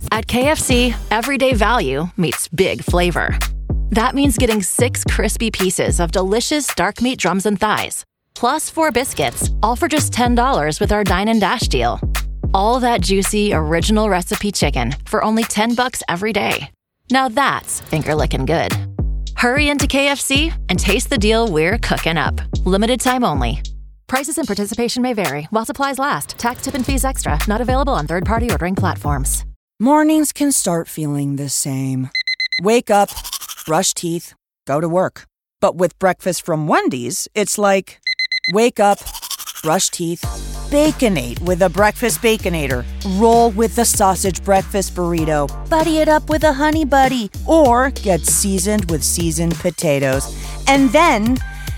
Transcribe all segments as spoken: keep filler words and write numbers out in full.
At K F C, everyday value meets big flavor. That means getting six crispy pieces of delicious dark meat drums and thighs, plus four biscuits, all for just ten dollars with our Dine and Dash deal. All that juicy, original recipe chicken for only ten bucks every day. Now that's finger-licking good. Hurry into K F C and taste the deal we're cooking up. Limited time only. Prices and participation may vary while supplies last. Tax, tip, and fees extra. Not available on third-party ordering platforms. Mornings can start feeling the same. Wake up, brush teeth, go to work. But with breakfast from Wendy's, it's like, wake up, brush teeth, Baconate with a breakfast Baconator. Roll with the sausage breakfast burrito. Buddy it up with a honey buddy. Or get seasoned with seasoned potatoes. And then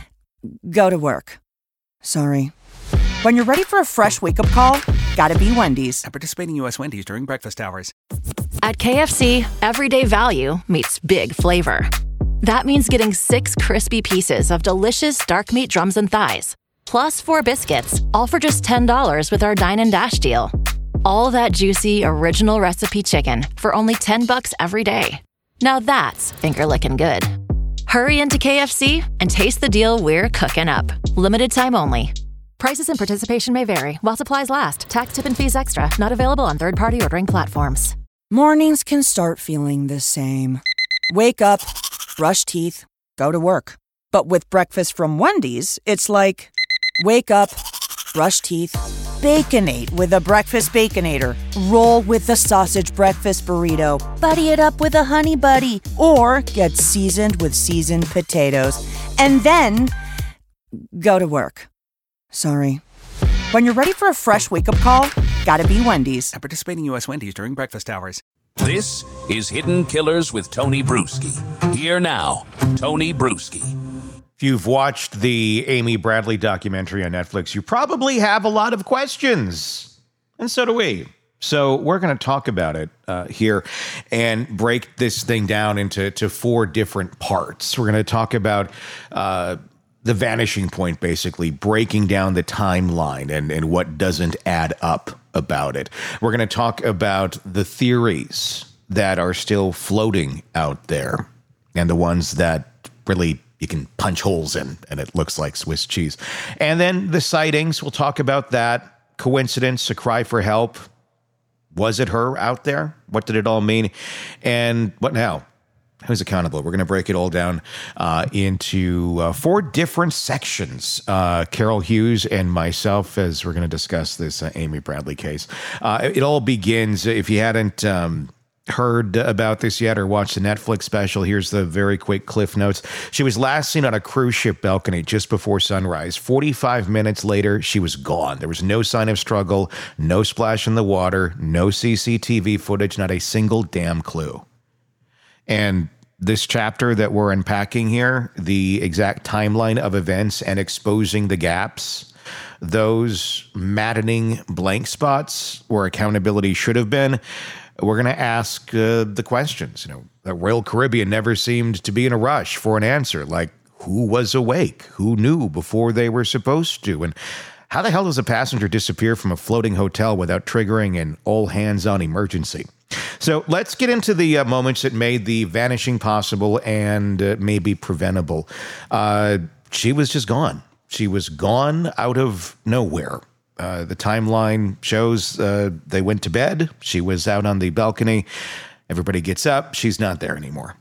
go to work. Sorry. When you're ready for a fresh wake-up call, gotta be Wendy's. At participating U S Wendy's during breakfast hours. At K F C, everyday value meets big flavor. That means getting six crispy pieces of delicious dark meat drums and thighs, plus four biscuits, all for just ten dollars with our Dine and Dash deal. All that juicy, original recipe chicken for only ten bucks every day. Now that's finger-licking good. Hurry into K F C and taste the deal we're cooking up. Limited time only. Prices and participation may vary while supplies last. Tax, tip, and fees extra. Not available on third-party ordering platforms. Mornings can start feeling the same. Wake up, brush teeth, go to work. But with breakfast from Wendy's, it's like, wake up, brush teeth, Baconate with a breakfast Baconator. Roll with the sausage breakfast burrito. Buddy it up with a honey buddy. Or get seasoned with seasoned potatoes. And then go to work. Sorry. When you're ready for a fresh wake-up call, gotta be Wendy's. At participating U S Wendy's during breakfast hours. This is Hidden Killers with Tony Bruschi. Here now, Tony Bruschi. If you've watched the Amy Bradley documentary on Netflix, you probably have a lot of questions. And so do we. So we're going to talk about it uh, here and break this thing down into to four different parts. We're going to talk about uh, the vanishing point, basically, breaking down the timeline and, and what doesn't add up about it. We're going to talk about the theories that are still floating out there and the ones that really you can punch holes in and it looks like Swiss cheese. And then the sightings, we'll talk about that. Coincidence, a cry for help. Was it her out there? What did it all mean? And what now? Who's accountable? We're going to break it all down uh, into uh, four different sections. Uh, Carol Hughes and myself, as we're going to discuss this uh, Amy Bradley case. Uh, it all begins, if you hadn't um, heard about this yet or watched the Netflix special, here's the very quick cliff notes. She was last seen on a cruise ship balcony just before sunrise. forty-five minutes later, she was gone. There was no sign of struggle, no splash in the water, no C C T V footage, not a single damn clue. And this chapter that we're unpacking here, the exact timeline of events and exposing the gaps, those maddening blank spots where accountability should have been, we're going to ask uh, the questions. You know, the Royal Caribbean never seemed to be in a rush for an answer, like who was awake, who knew before they were supposed to, and how the hell does a passenger disappear from a floating hotel without triggering an all-hands-on emergency? So let's get into the uh, moments that made the vanishing possible and uh, maybe preventable. Uh, she was just gone. She was gone out of nowhere. Uh, the timeline shows uh, they went to bed. She was out on the balcony. Everybody gets up. She's not there anymore.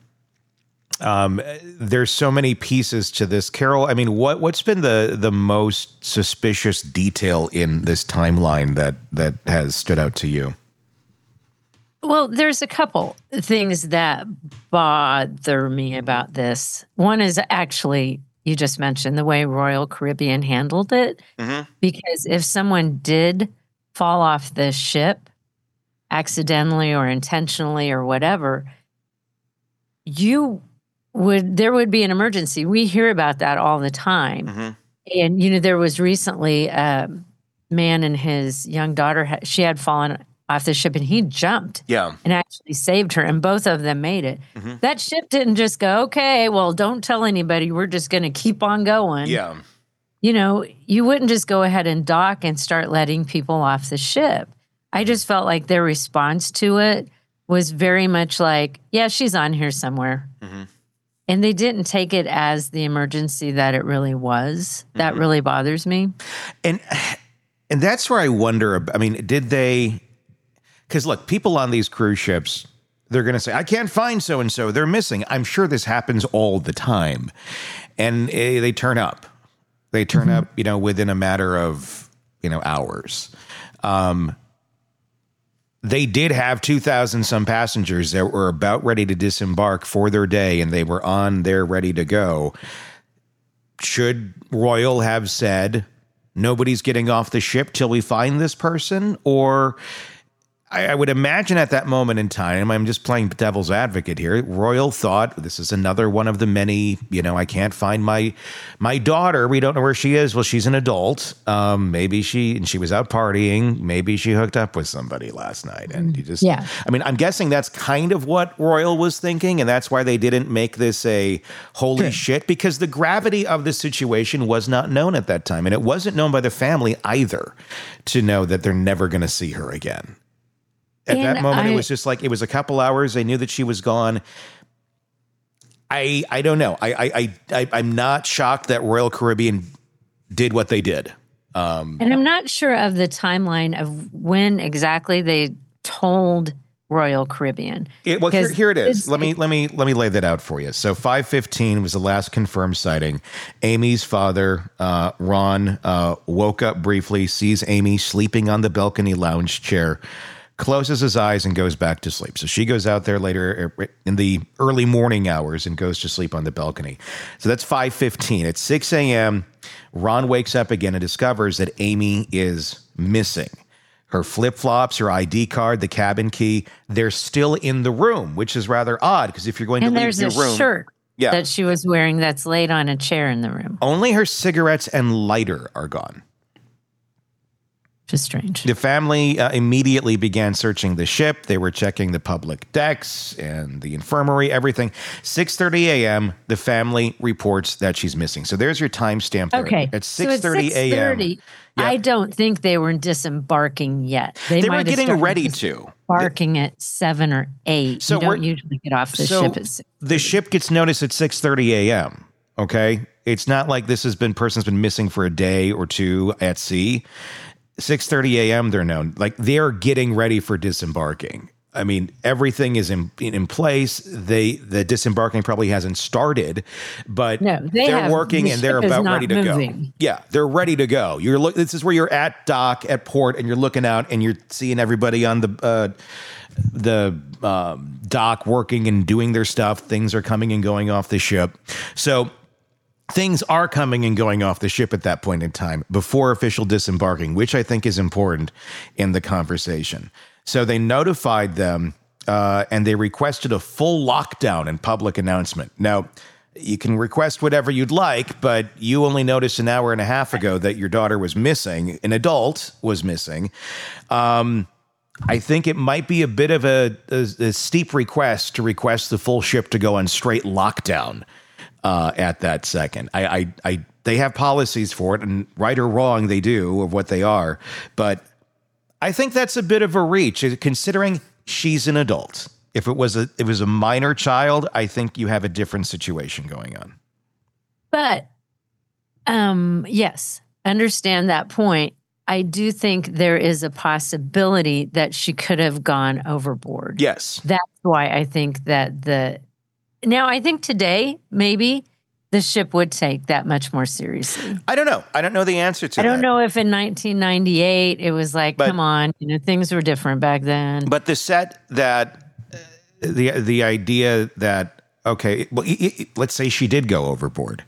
Um, there's so many pieces to this. Carol, I mean, what, what's been the, the most suspicious detail in this timeline that, that has stood out to you? Well, there's a couple things that bother me about this. One is actually, you just mentioned the way Royal Caribbean handled it. Mm-hmm. Because if someone did fall off the ship accidentally or intentionally or whatever, you would, there would be an emergency. We hear about that all the time. Mm-hmm. And, you know, there was recently a man and his young daughter, she had fallen off the ship and he jumped yeah. and actually saved her, and both of them made it. Mm-hmm. That ship didn't just go, okay, well, don't tell anybody, we're just going to keep on going. Yeah. You know, you wouldn't just go ahead and dock and start letting people off the ship. I just felt like their response to it was very much like, yeah, she's on here somewhere. Mm-hmm. And they didn't take it as the emergency that it really was. That mm-hmm. really bothers me. And and that's where I wonder, I mean, did they, because look, people on these cruise ships, they're going to say, I can't find so-and-so, they're missing. I'm sure this happens all the time. And uh, they turn up. They turn mm-hmm. up, you know, within a matter of, you know, hours. Um They did have two thousand some passengers that were about ready to disembark for their day, and they were on there ready to go. Should Royal have said, nobody's getting off the ship till we find this person? Or I, I would imagine at that moment in time, I'm just playing devil's advocate here, Royal thought, this is another one of the many, you know, I can't find my my daughter. We don't know where she is. Well, she's an adult. Um, maybe she, and she was out partying. Maybe she hooked up with somebody last night. And you just, yeah. I mean, I'm guessing that's kind of what Royal was thinking. And that's why they didn't make this a holy sure. shit, because the gravity of the situation was not known at that time. And it wasn't known by the family either to know that they're never going to see her again. At and that moment, I, it was just like, it was a couple hours. They knew that she was gone. I I don't know. I, I, I, I'm not shocked that Royal Caribbean did what they did. Um, and I'm not sure of the timeline of when exactly they told Royal Caribbean. It, well, here, here it is. Let me let me let me lay that out for you. So five fifteen was the last confirmed sighting. Amy's father, uh, Ron, uh, woke up briefly, sees Amy sleeping on the balcony lounge chair, closes his eyes and goes back to sleep. So she goes out there later in the early morning hours and goes to sleep on the balcony. So that's five fifteen. At six a.m., Ron wakes up again and discovers that Amy is missing. Her flip-flops, her I D card, the cabin key, they're still in the room, which is rather odd because if you're going and to leave your room... And there's a shirt yeah. that she was wearing that's laid on a chair in the room. Only her cigarettes and lighter are gone. Just strange. The family uh, immediately began searching the ship. They were checking the public decks and the infirmary, everything. six thirty a.m., the family reports that she's missing. So there's your timestamp there. Okay. At six thirty a.m. Yeah. I don't think they were disembarking yet. They, they were getting ready to. Barking at seven or eight. So you don't usually get off the so ship at six. The ship gets noticed at six thirty a.m., okay? It's not like this has been, person's been missing for a day or two at sea. six thirty a.m. they're known. Like, they're getting ready for disembarking. I mean, everything is in in place. They the disembarking probably hasn't started, but no, they they're have, working the and they're about ready to moving. go. Yeah, they're ready to go. You're look. This is where you're at dock at port, and you're looking out, and you're seeing everybody on the uh, the um, dock working and doing their stuff. Things are coming and going off the ship. So things are coming and going off the ship at that point in time before official disembarking, which I think is important in the conversation. So they notified them uh, and they requested a full lockdown and public announcement. Now, you can request whatever you'd like, but you only noticed an hour and a half ago that your daughter was missing. An adult was missing. Um, I think it might be a bit of a, a, a steep request to request the full ship to go on straight lockdown uh, at that second. I, I, I, they have policies for it, and right or wrong, they do of what they are. But I think that's a bit of a reach, considering she's an adult. If it was a, if it was a minor child, I think you have a different situation going on. But, um, yes, understand that point. I do think there is a possibility that she could have gone overboard. Yes. That's why I think that the... Now, I think today, maybe, the ship would take that much more seriously. I don't know. I don't know the answer to that. I don't know if in nineteen ninety-eight, it was like, but, come on, you know, things were different back then. But the set that... The, the idea that, okay, well, let's say she did go overboard.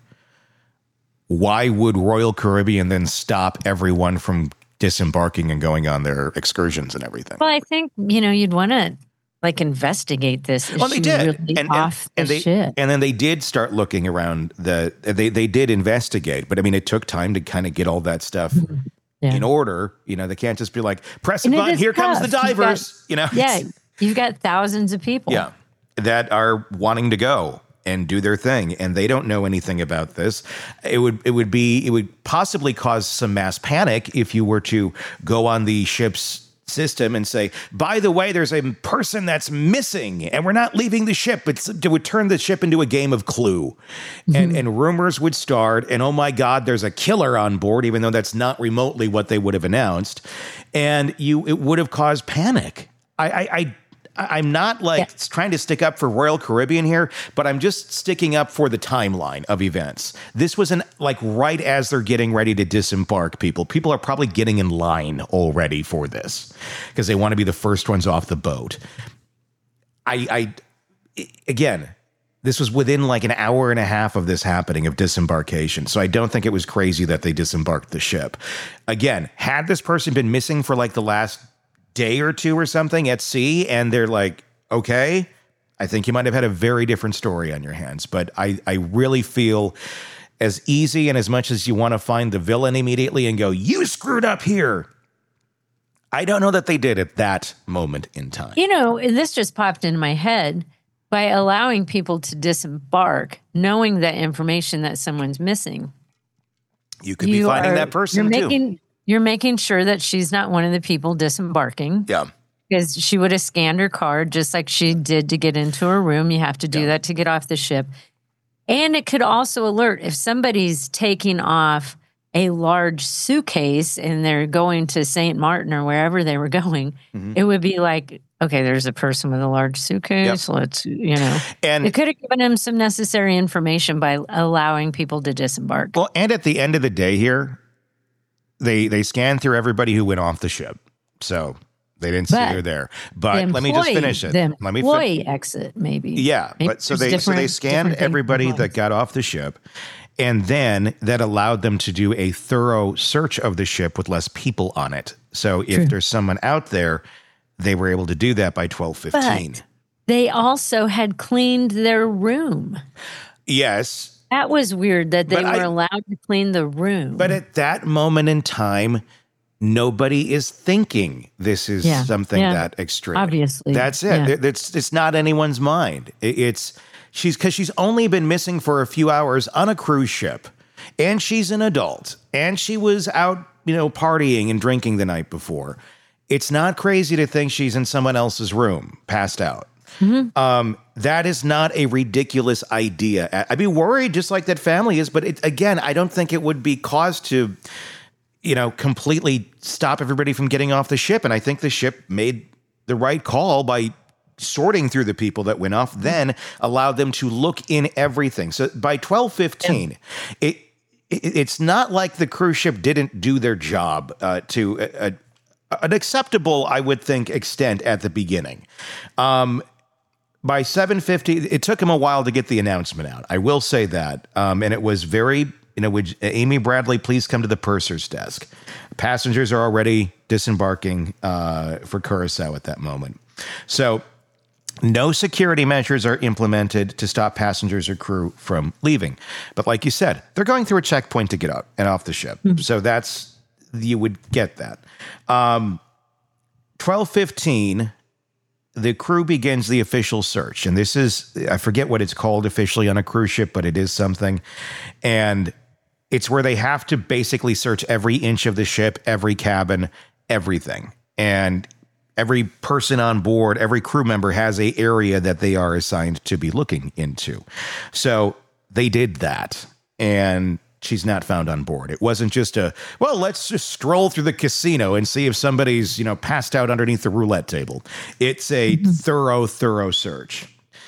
Why would Royal Caribbean then stop everyone from disembarking and going on their excursions and everything? Well, I think, you know, you'd want to like investigate this. Is well, they did. Really and, off and, and, the they, ship? and then they did start looking around the, they, they did investigate, but I mean, it took time to kind of get all that stuff yeah. in order. You know, they can't just be like, press a and button, here tough. comes the divers, got, you know? Yeah. You've got thousands of people. Yeah. That are wanting to go and do their thing, and they don't know anything about this. It would it would be it would possibly cause some mass panic if you were to go on the ship's system and say, by the way, there's a person that's missing and we're not leaving the ship. It's, it would turn the ship into a game of Clue. Mm-hmm. And, and rumors would start. And oh my God, there's a killer on board, even though that's not remotely what they would have announced. And you, it would have caused panic. I, I, I I'm not like yeah. trying to stick up for Royal Caribbean here, but I'm just sticking up for the timeline of events. This was an like right as they're getting ready to disembark people. People are probably getting in line already for this because they want to be the first ones off the boat. I, I, again, this was within like an hour and a half of this happening of disembarkation. So I don't think it was crazy that they disembarked the ship. Again, had this person been missing for like the last day or two or something at sea, and they're like, okay, I think you might have had a very different story on your hands. But I, I really feel as easy and as much as you want to find the villain immediately and go, you screwed up here, I don't know that they did at that moment in time. You know, this just popped into my head. By allowing people to disembark, knowing that information that someone's missing, you could you be finding are, that person you're too. Making, You're making sure that she's not one of the people disembarking. Yeah. Because she would have scanned her card just like she did to get into her room. You have to do yeah. that to get off the ship. And it could also alert if somebody's taking off a large suitcase and they're going to Saint Martin or wherever they were going, mm-hmm. it would be like, okay, there's a person with a large suitcase. Yep. Let's, you know. And it could have given him some necessary information by allowing people to disembark. Well, and at the end of the day here, They they scanned through everybody who went off the ship, so they didn't see her there. But the let me just finish it. The let me employee fin- exit, maybe. Yeah, maybe but so they so they scanned everybody that got off the ship, and then that allowed them to do a thorough search of the ship with less people on it. So if True. There's someone out there, they were able to do that by twelve fifteen. But they also had cleaned their room. Yes. That was weird that they but were I, allowed to clean the room. But at that moment in time, nobody is thinking this is yeah. something yeah. that extreme. Obviously. That's it. Yeah. It's, it's not anyone's mind. It's she's because she's only been missing for a few hours on a cruise ship, and she's an adult, and she was out, you know, partying and drinking the night before. It's not crazy to think she's in someone else's room, passed out. Mm-hmm. Um, that is not a ridiculous idea. I'd be worried just like that family is, but it, again, I don't think it would be cause to, you know, completely stop everybody from getting off the ship. And I think the ship made the right call by sorting through the people that went off, then allowed them to look in everything. So by twelve fifteen, yeah. it, it it's not like the cruise ship didn't do their job uh, to a, a, an acceptable, I would think, extent at the beginning. Um, By seven fifty, it took him a while to get the announcement out. I will say that. Um, and it was very, you know, would Amy Bradley please come to the purser's desk? Passengers are already disembarking uh, for Curacao at that moment. So no security measures are implemented to stop passengers or crew from leaving. But like you said, they're going through a checkpoint to get out and off the ship. Mm-hmm. So that's, you would get that. Um, twelve fifteen... the crew begins the official search. And this is, I forget what it's called officially on a cruise ship, but it is something. And it's where they have to basically search every inch of the ship, every cabin, everything. And every person on board, every crew member has a area that they are assigned to be looking into. So they did that. And she's not found on board. It wasn't just a, well, let's just stroll through the casino and see if somebody's, you know, passed out underneath the roulette table. It's a mm-hmm. thorough, thorough search.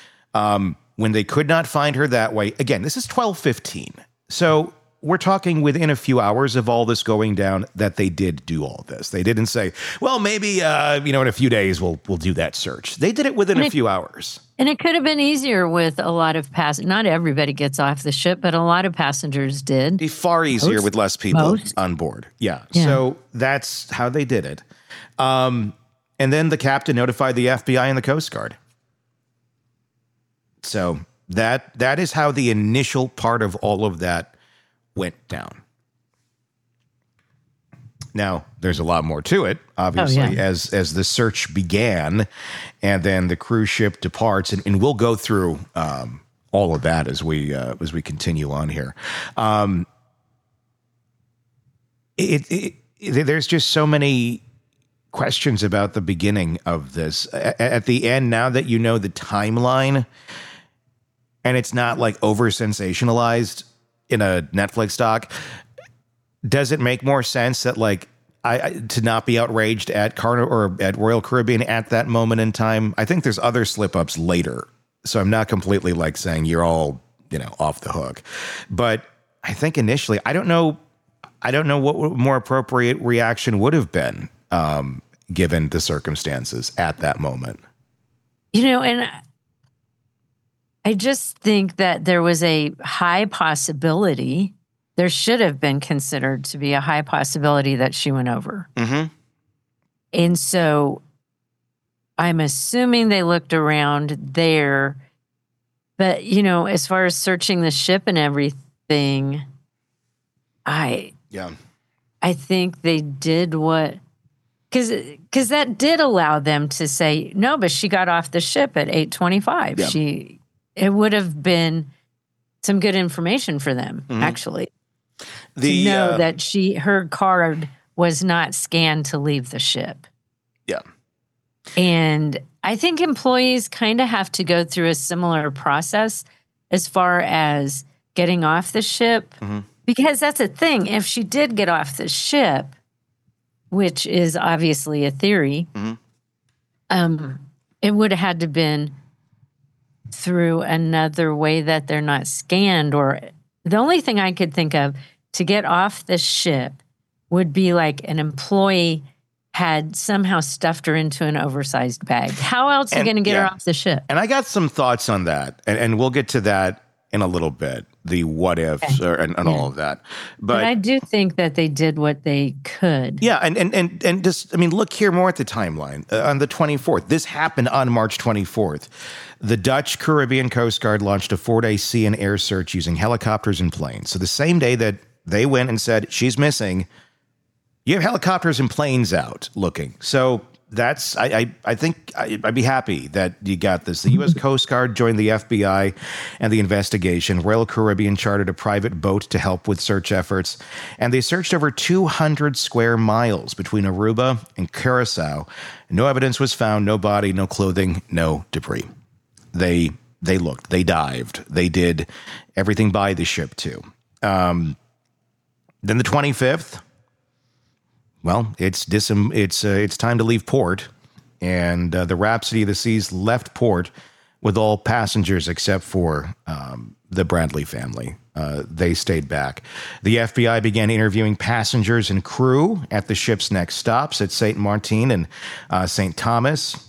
Um, when they could not find her that way, again, this is twelve fifteen. So we're talking within a few hours of all this going down that they did do all this. They didn't say, well, maybe, uh, you know, in a few days we'll we'll do that search. They did it within and a it, few hours. And it could have been easier with a lot of passengers. Not everybody gets off the ship, but a lot of passengers did. It'd be far easier Most. with less people Most. on board. Yeah. yeah. So that's how they did it. Um, and then the captain notified the F B I and the Coast Guard. So that that is how the initial part of all of that went down. Now, there's a lot more to it, obviously, oh, yeah. as as the search began, and then the cruise ship departs, and, and we'll go through um, all of that as we uh, as we continue on here. Um, it, it, it there's just so many questions about the beginning of this. A- at the end, now that you know the timeline, and it's not like over sensationalized in a Netflix doc, does it make more sense that like I, I to not be outraged at Carnival or at Royal Caribbean at that moment in time? I think there's other slip ups later, so I'm not completely like saying you're all, you know, off the hook. But I think initially, I don't know, I don't know what more appropriate reaction would have been um, given the circumstances at that moment. You know, and I just think that there was a high possibility, there should have been considered to be a high possibility that she went over. Mm-hmm. And so I'm assuming they looked around there. But, you know, as far as searching the ship and everything, I yeah, I think they did what, because because that did allow them to say, no, but she got off the ship at eight twenty-five. Yeah. She, it would have been some good information for them, Mm-hmm. actually. The, to know uh, that she her card was not scanned to leave the ship. Yeah. And I think employees kind of have to go through a similar process as far as getting off the ship. Mm-hmm. Because that's a thing. If she did get off the ship, which is obviously a theory, Mm-hmm. um, it would have had to been through another way that they're not scanned. Or the only thing I could think of to get off the ship would be like an employee had somehow stuffed her into an oversized bag. How else are you And- going to get yeah. her off the ship? And I got some thoughts on that, and, and we'll get to that in a little bit, the what ifs or, and, and all of that. But, But I do think that they did what they could. yeah, and, and, and, and just, I mean, look here more at the timeline. Uh, on the twenty-fourth, this happened on March twenty-fourth. The Dutch Caribbean Coast Guard launched a four-day sea and air search using helicopters and planes. So the same day that they went and said, she's missing, you have helicopters and planes out looking. So that's, I I, I think I, I'd be happy that you got this. The U S Coast Guard joined the F B I and the investigation. Royal Caribbean chartered a private boat to help with search efforts. And they searched over two hundred square miles between Aruba and Curacao. No evidence was found, no body, no clothing, no debris. They they looked, they dived, they did everything by the ship too. Um, then the twenty-fifth, well, it's dis- it's uh, it's time to leave port, and uh, the Rhapsody of the Seas left port with all passengers except for um, the Bradley family. Uh, they stayed back. The F B I began interviewing passengers and crew at the ship's next stops at Saint Martin and uh, Saint Thomas,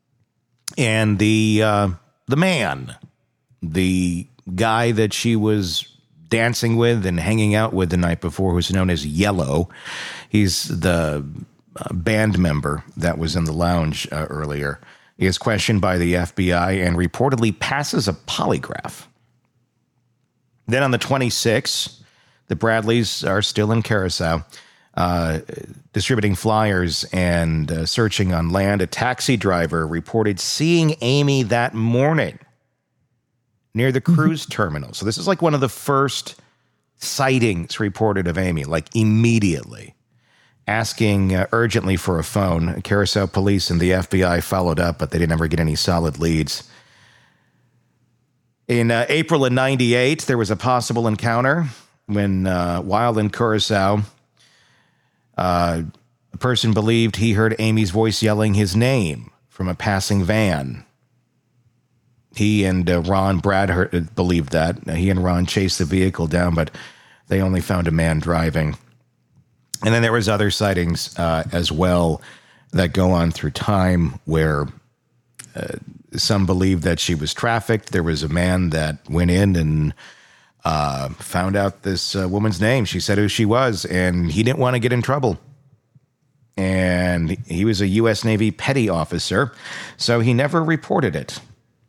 and the uh, the man, the guy that she was dancing with and hanging out with the night before, who's known as Yellow. He's the uh, band member that was in the lounge uh, earlier. He is questioned by the F B I and reportedly passes a polygraph. Then on the twenty-sixth, the Bradleys are still in Curacao, uh, distributing flyers and uh, searching on land. A taxi driver reported seeing Amy that morning near the cruise terminal. So this is like one of the first sightings reported of Amy, like immediately. Asking uh, urgently for a phone. Curacao police and the F B I followed up, but they didn't ever get any solid leads. In uh, April of ninety-eight, there was a possible encounter when, uh, while in Curacao, uh, a person believed he heard Amy's voice yelling his name from a passing van. He and uh, Ron Brad believed that. He and Ron chased the vehicle down, but they only found a man driving. And then there was other sightings uh, as well that go on through time where uh, some believed that she was trafficked. There was a man that went in and uh, found out this uh, woman's name. She said who she was, and he didn't want to get in trouble. And he was a U S Navy petty officer, so he never reported it.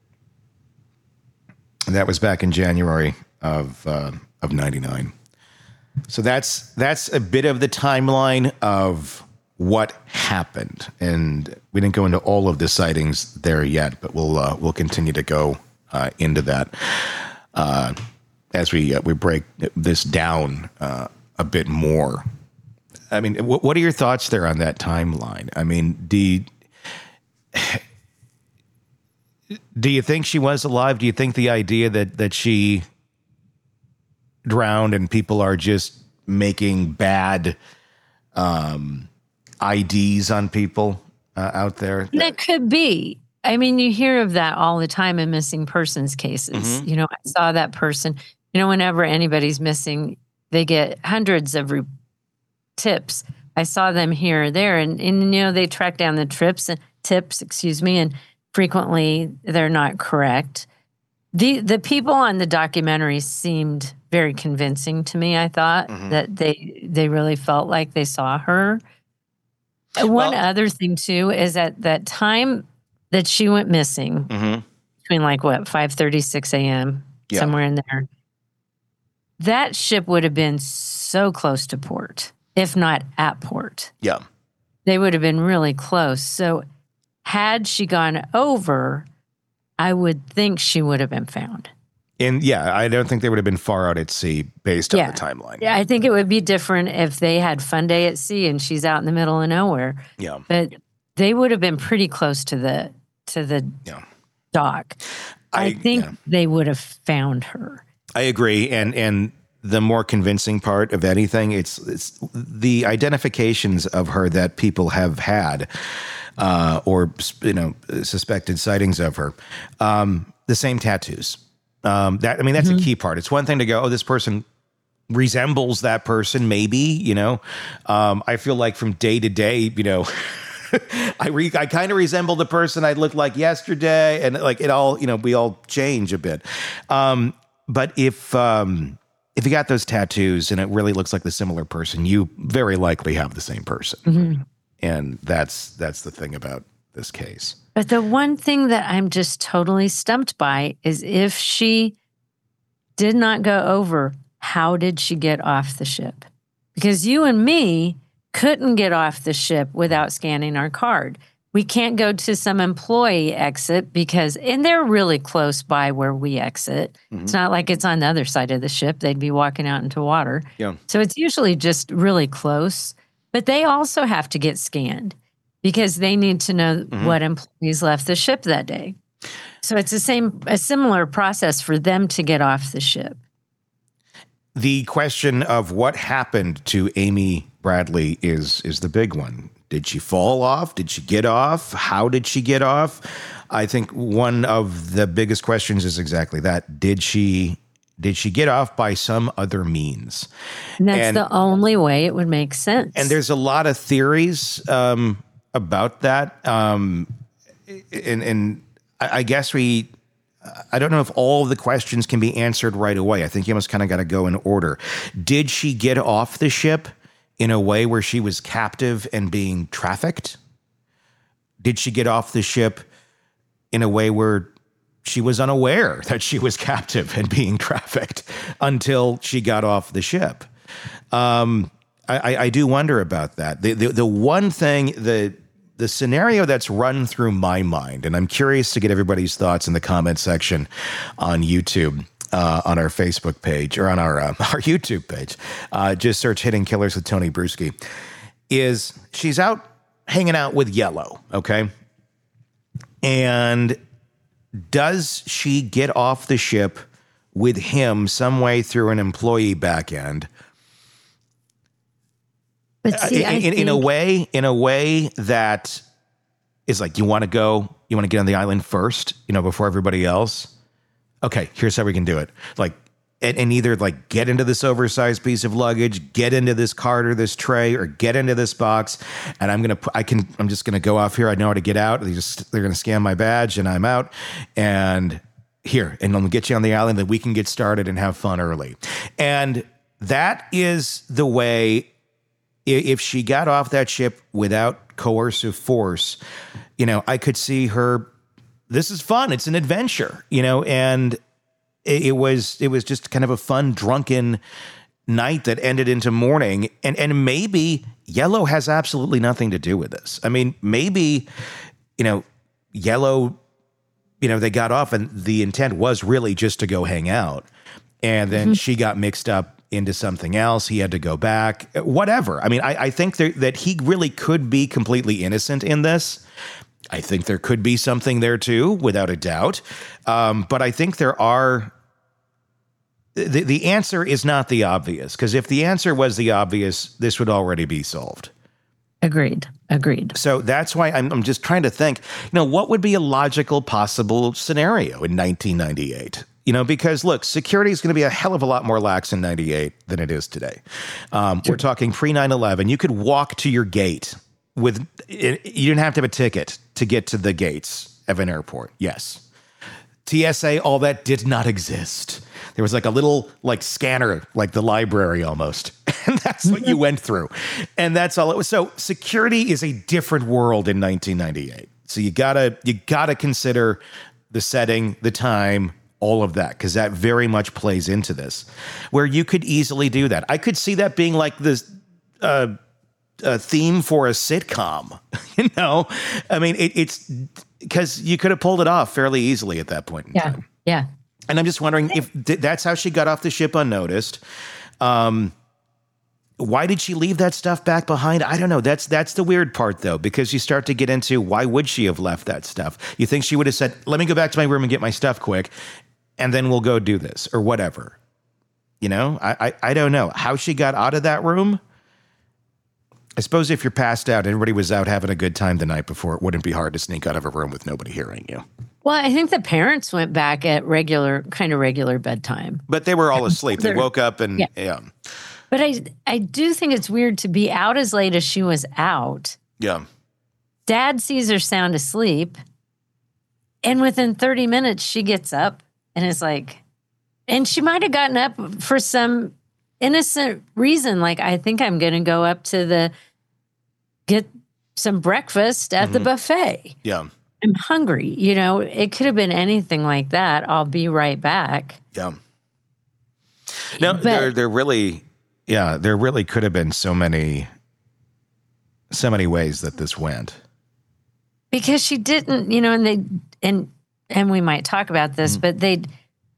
And that was back in January of uh, of ninety-nine. So that's that's a bit of the timeline of what happened, and we didn't go into all of the sightings there yet, but we'll uh, we'll continue to go uh, into that uh, as we uh, we break this down uh, a bit more. I mean, what, what are your thoughts there on that timeline? I mean, do you, do you think she was alive? Do you think the idea that, that she drowned and people are just making bad um, I Ds on people uh, out there? That could be. I mean, you hear of that all the time in missing persons cases. Mm-hmm. You know, I saw that person, you know, whenever anybody's missing, they get hundreds of re- tips. I saw them here or there, and, and you know, they track down the trips and tips, excuse me, and frequently they're not correct. The the people on the documentary seemed very convincing to me. I thought mm-hmm. that they they really felt like they saw her. One well, other thing too is at that time that she went missing, mm-hmm. between like what five thirty, six a.m. yeah. somewhere in there. That ship would have been so close to port, if not at port. Yeah, they would have been really close. So had she gone over, I would think she would have been found. And yeah, I don't think they would have been far out at sea based yeah. on the timeline. Yeah, I think it would be different if they had Fun Day at Sea and she's out in the middle of nowhere. Yeah. But they would have been pretty close to the to the yeah. dock. I, I think yeah. they would have found her. I agree. And and the more convincing part of anything, it's it's the identifications of her that people have had. Uh, or, you know, suspected sightings of her. Um, the same tattoos. Um, that I mean, that's mm-hmm. a key part. It's one thing to go, oh, this person resembles that person, maybe, you know. Um, I feel like from day to day, you know, I re- I kind of resemble the person I looked like yesterday. And like it all, you know, we all change a bit. Um, but if... Um, If you got those tattoos and it really looks like the similar person, you very likely have the same person. Mm-hmm. And that's that's the thing about this case. But the one thing that I'm just totally stumped by is if she did not go over, how did she get off the ship? Because you and me couldn't get off the ship without scanning our card. We can't go to some employee exit because, and they're really close by where we exit. Mm-hmm. It's not like it's on the other side of the ship. They'd be walking out into water. Yeah. So it's usually just really close. But they also have to get scanned because they need to know mm-hmm. what employees left the ship that day. So it's the same, a similar process for them to get off the ship. The question of what happened to Amy Bradley is is the big one. Did she fall off? Did she get off? How did she get off? I think one of the biggest questions is exactly that. Did she did she get off by some other means? And that's and, the only way it would make sense. And there's a lot of theories um, about that. Um, and, and I guess we, I don't know if all of the questions can be answered right away. I think you almost kind of got to go in order. Did she get off the ship in a way where she was captive and being trafficked? Did she get off the ship in a way where she was unaware that she was captive and being trafficked until she got off the ship? Um, I, I do wonder about that. The, the, the one thing, the, the scenario that's run through my mind, and I'm curious to get everybody's thoughts in the comment section on YouTube, Uh, on our Facebook page or on our uh, our YouTube page, uh, just search Hidden Killers with Tony Bruschi, is she's out hanging out with Yellow, okay? And does she get off the ship with him some way through an employee back end? But see, uh, in, in, think- in a way, in a way that is like, you want to go, you want to get on the island first, you know, before everybody else. Okay, here's how we can do it. Like, and, and either like get into this oversized piece of luggage, get into this cart or this tray, or get into this box. And I'm gonna, I can, I'm just gonna go off here. I know how to get out. They just, they're gonna scan my badge, and I'm out. And here, and I'm gonna get you on the island, that we can get started and have fun early. And that is the way. If she got off that ship without coercive force, you know, I could see her. This is fun. It's an adventure, you know, and it, it was it was just kind of a fun, drunken night that ended into morning. And and maybe Yellow has absolutely nothing to do with this. I mean, maybe, you know, Yellow, you know, they got off and the intent was really just to go hang out. And then mm-hmm. she got mixed up into something else. He had to go back, whatever. I mean, I, I think there, that he really could be completely innocent in this. I think there could be something there too, without a doubt. Um, but I think there are, the, the answer is not the obvious, because if the answer was the obvious, this would already be solved. Agreed. Agreed. So that's why I'm, I'm just trying to think, you know, what would be a logical possible scenario in nineteen ninety-eight? You know, because look, security is going to be a hell of a lot more lax in ninety-eight than it is today. Um, sure. We're talking pre nine eleven. You could walk to your gate with, you didn't have to have a ticket to get to the gates of an airport. Yes. T S A, all that did not exist. There was like a little like scanner, like the library almost. And that's what you went through. And that's all it was. So security is a different world in nineteen ninety-eight. So you gotta, you gotta consider the setting, the time, all of that, because that very much plays into this, where you could easily do that. I could see that being like this uh, a theme for a sitcom, you know? I mean, it, it's because you could have pulled it off fairly easily at that point in yeah. time. Yeah. And I'm just wondering if th- that's how she got off the ship unnoticed. Um, why did she leave that stuff back behind? I don't know. That's that's the weird part, though, because you start to get into why would she have left that stuff? You think she would have said, let me go back to my room and get my stuff quick, and then we'll go do this or whatever. You know, I, I, I don't know how she got out of that room. I suppose if you're passed out, everybody was out having a good time the night before, it wouldn't be hard to sneak out of a room with nobody hearing you. Well, I think the parents went back at regular, kind of regular bedtime. But they were all asleep. They woke up and, yeah. yeah. But I, I do think it's weird to be out as late as she was out. Yeah. Dad sees her sound asleep. And within thirty minutes, she gets up and is like, and she might have gotten up for some innocent reason. Like, I think I'm going to go up to the, get some breakfast at mm-hmm. the buffet. Yeah. I'm hungry. You know, it could have been anything like that. I'll be right back. Yeah. No, but, there, there really, yeah, there really could have been so many, so many ways that this went. Because she didn't, you know, and they, and, and we might talk about this, mm-hmm. but they,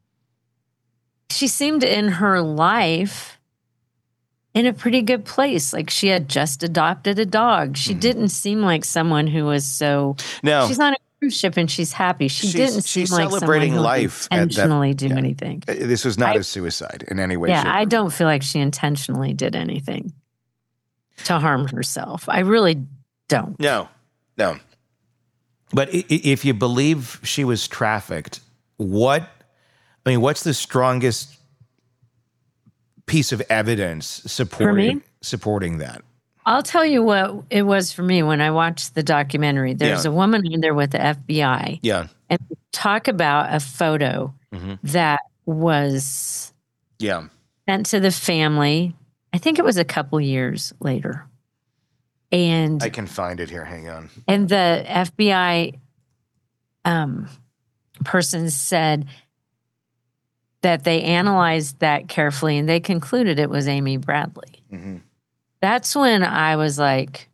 she seemed in her life in a pretty good place. Like she had just adopted a dog. She mm-hmm. didn't seem like someone who was so, no, she's on a cruise ship and she's happy. She she's, didn't seem she's like celebrating someone who life intentionally that, do yeah. anything. This was not I, a suicide in any way. Yeah. shape, I or don't feel like she intentionally did anything to harm herself. I really don't. No, no. But if you believe she was trafficked, what, I mean, what's the strongest piece of evidence supporting supporting that? I'll tell you what it was for me when I watched the documentary. There's yeah. a woman in there with the F B I. Yeah. And talk about a photo mm-hmm. that was yeah. sent to the family. I think it was a couple years later. And I can find it here. Hang on. And the F B I um, person said that they analyzed that carefully and they concluded it was Amy Bradley. Mm-hmm. That's when I was like,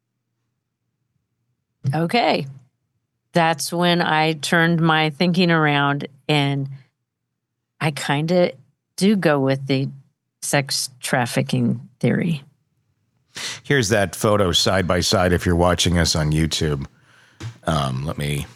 okay. That's when I turned my thinking around and I kind of do go with the sex trafficking theory. Here's that photo side by side if you're watching us on YouTube. Um, let me...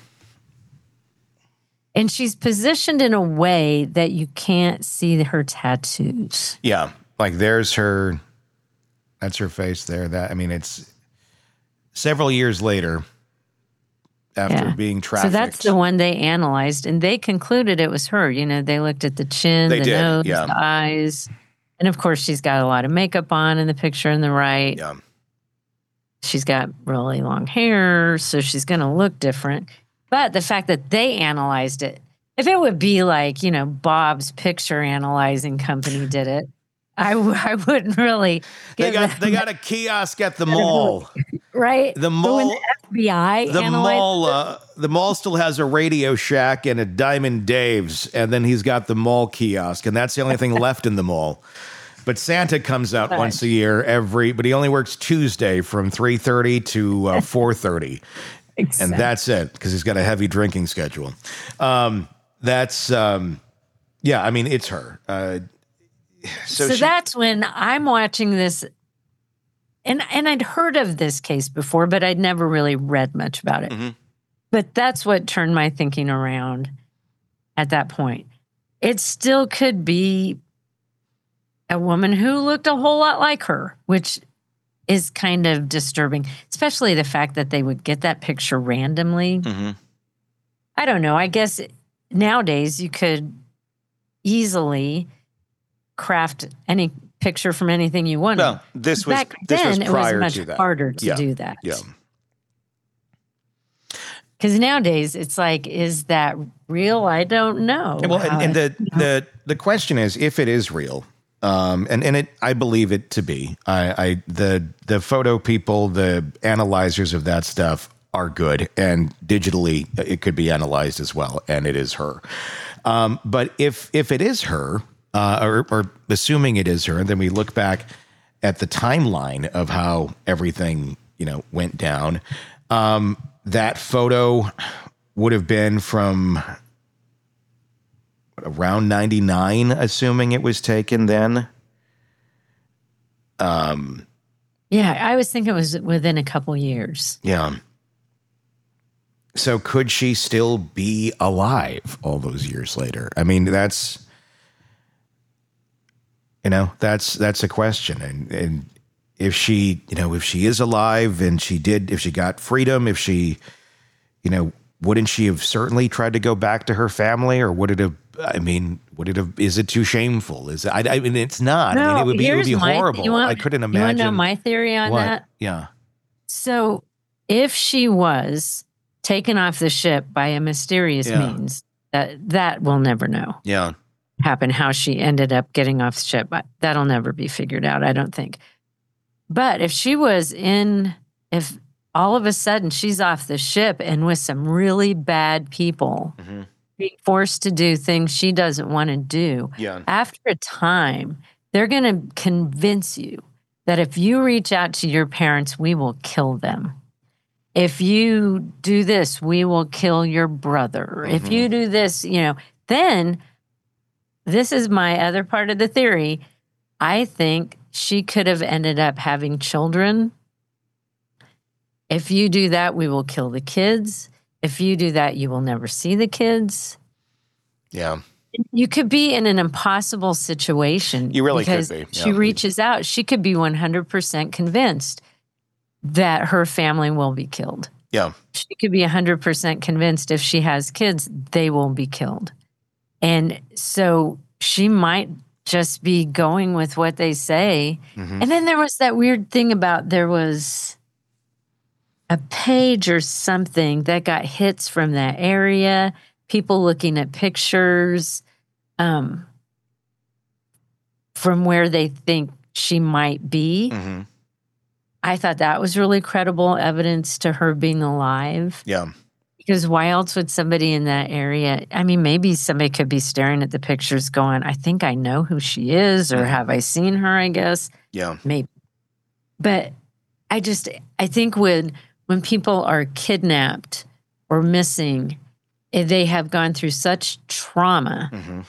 And she's positioned in a way that you can't see her tattoos. Yeah, like there's her, that's her face there. That I mean, it's several years later after yeah. being trafficked. So that's the one they analyzed, and they concluded it was her. You know, they looked at the chin, they the did, nose, yeah. the eyes. And of course, she's got a lot of makeup on in the picture on the right. Yeah. She's got really long hair, so she's going to look different. But the fact that they analyzed it, if it would be like, you know, Bob's Picture Analyzing Company did it, I, w- I wouldn't really. They got them, they got a kiosk at the mall, right? The mall, the F B I, the mall, uh, the mall still has a Radio Shack and a Diamond Dave's, and then he's got the mall kiosk, and that's the only thing left in the mall. But Santa comes out right. once a year, every, but he only works Tuesday from three thirty to uh, four thirty. Exactly. And that's it, because he's got a heavy drinking schedule. Um, that's, um, yeah, I mean, it's her. Uh, So, so she- that's when I'm watching this, and and I'd heard of this case before, but I'd never really read much about it. Mm-hmm. But that's what turned my thinking around at that point. It still could be a woman who looked a whole lot like her, which is kind of disturbing, especially the fact that they would get that picture randomly. Mm-hmm. I don't know. I guess nowadays you could easily craft any picture from anything you wanted. Well, this was Back this then, was prior it was much to that. harder to Yeah. do that. Yeah. Because nowadays it's like, is that real? I don't know. Well, how and, and it- the, the the question is, if it is real, um, and and it, I believe it to be. I, I the the photo people, the analyzers of that stuff are good, and digitally it could be analyzed as well, and it is her. Um, but if if it is her, uh, or, or assuming it is her, and then we look back at the timeline of how everything you know went down, um, that photo would have been from around ninety-nine, assuming it was taken then. Um, yeah, I was thinking it was within a couple years. yeah. So could she still be alive all those years later? I mean, that's, you know, that's, that's a question. And, and if she, you know, if she is alive and she did, if she got freedom, if she, you know, wouldn't she have certainly tried to go back to her family, or would it have, I mean, would it have, is it too shameful? Is it, I, I mean, it's not. I mean, it would be, it would be here's my- horrible. you want- I couldn't You want to imagine. know my theory on what? that? Yeah. So if she was taken off the ship by a mysterious Yeah. means, that that we'll never know Yeah. happen, how she ended up getting off the ship. But that'll never be figured out, I don't think. But if she was in, if all of a sudden she's off the ship and with some really bad people Mhm. being forced to do things she doesn't want to do, Yeah. after a time, they're going to convince you that if you reach out to your parents, we will kill them. If you do this, we will kill your brother. If Mm-hmm. you do this, you know, then this is my other part of the theory. I think she could have ended up having children. If you do that, we will kill the kids. If you do that, you will never see the kids. Yeah. You could be in an impossible situation. You really could because be, She yeah. reaches out. She could be one hundred percent convinced that her family will be killed. Yeah. She could be one hundred percent convinced if she has kids, they will be killed. And so she might just be going with what they say. Mhm. And then there was that weird thing about there was a page or something that got hits from that area, people looking at pictures um, from where they think she might be. Mhm. I thought that was really credible evidence to her being alive. Yeah. Because why else would somebody in that area? I mean, maybe somebody could be staring at the pictures going, I think I know who she is, or have I seen her, I guess. Yeah. Maybe. But I just, I think when, when people are kidnapped or missing, eh, they have gone through such trauma Mhm.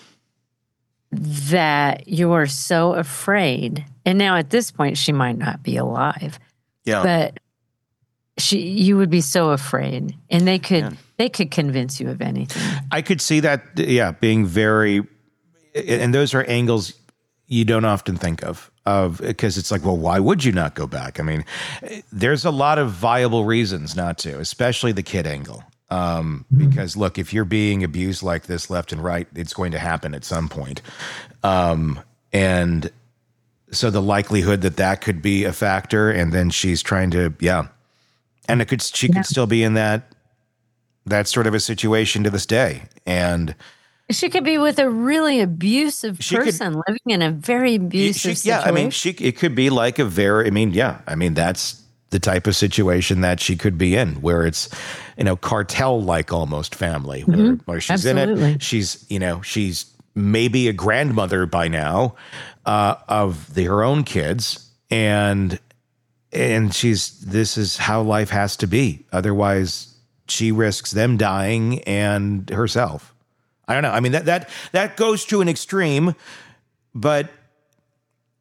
that you're so afraid. And now at this point, she might not be alive, Yeah. but she, you would be so afraid, and they could, Yeah. they could convince you of anything. I could see that, yeah, being very, and those are angles you don't often think of, of because it's like, well, why would you not go back? I mean, there's a lot of viable reasons not to, especially the kid angle. Um, because look, if you're being abused like this left and right, it's going to happen at some point. Um, and so the likelihood that that could be a factor, and then she's trying to, yeah. And it could, she Yeah. could still be in that, that sort of a situation to this day. And She could be with a really abusive She could- person living in a very abusive she, yeah, situation. I mean, she, it could be like a very, I mean, yeah, I mean, that's the type of situation that she could be in, where it's, you know, cartel-like almost family, where, where she's in Absolutely. it. She's, you know, she's maybe a grandmother by now uh, of the, her own kids. And, and she's, this is how life has to be. Otherwise, she risks them dying and herself. I don't know. I mean, that, that, that goes to an extreme, but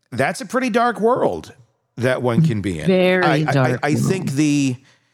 that's a pretty dark world that one can be in. Very I, dark. I, I think the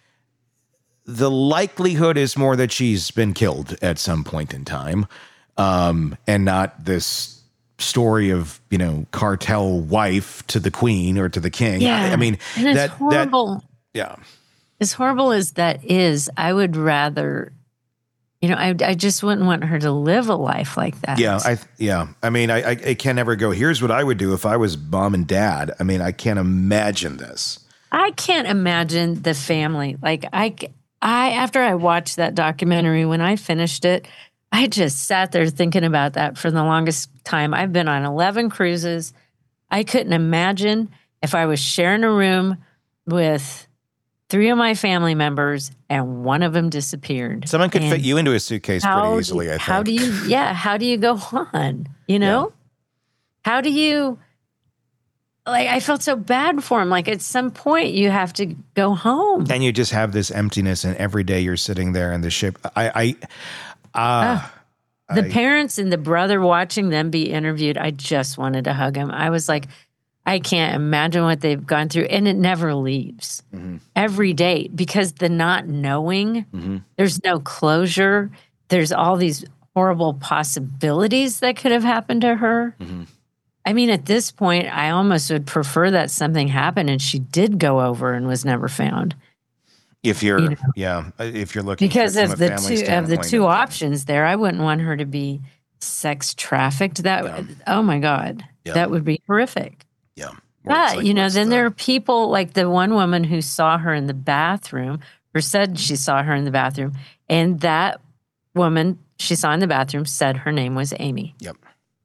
the likelihood is more that she's been killed at some point in time, um, and not this story of, you know, cartel wife to the queen or to the king. Yeah. I, I mean, and it's that, horrible. that, yeah. As horrible as that is, I would rather, you know, I, I just wouldn't want her to live a life like that. Yeah, I yeah. I mean, I, I I can't ever go, here's what I would do if I was mom and dad. I mean, I can't imagine this. I can't imagine the family. Like, I, I after I watched that documentary, when I finished it, I just sat there thinking about that for the longest time. I've been on eleven cruises. I couldn't imagine if I was sharing a room with three of my family members, and one of them disappeared. Someone could and fit you into a suitcase pretty easily, I think. How do you, yeah, how do you go on, you know? Yeah. How do you, like, I felt so bad for him. Like, at some point, you have to go home. And you just have this emptiness, and every day you're sitting there in the ship. I, I, uh, uh, the I, parents and the brother watching them be interviewed, I just wanted to hug him. I was like, I can't imagine what they've gone through. And it never leaves mm-hmm. every day, because the not knowing, mm-hmm. there's no closure. There's all these horrible possibilities that could have happened to her. Mm-hmm. I mean, at this point, I almost would prefer that something happened and she did go over and was never found. If you're, you know? yeah, if you're looking because from of a the family two of the two standpoint. options there, I wouldn't want her to be sex trafficked. That Yeah. oh my God, Yeah. that would be horrific. Yeah. Where it's But, like, you know, what's then the- there are people like the one woman who saw her in the bathroom, or said she saw her in the bathroom. And that woman she saw in the bathroom said her name was Amy. Yep.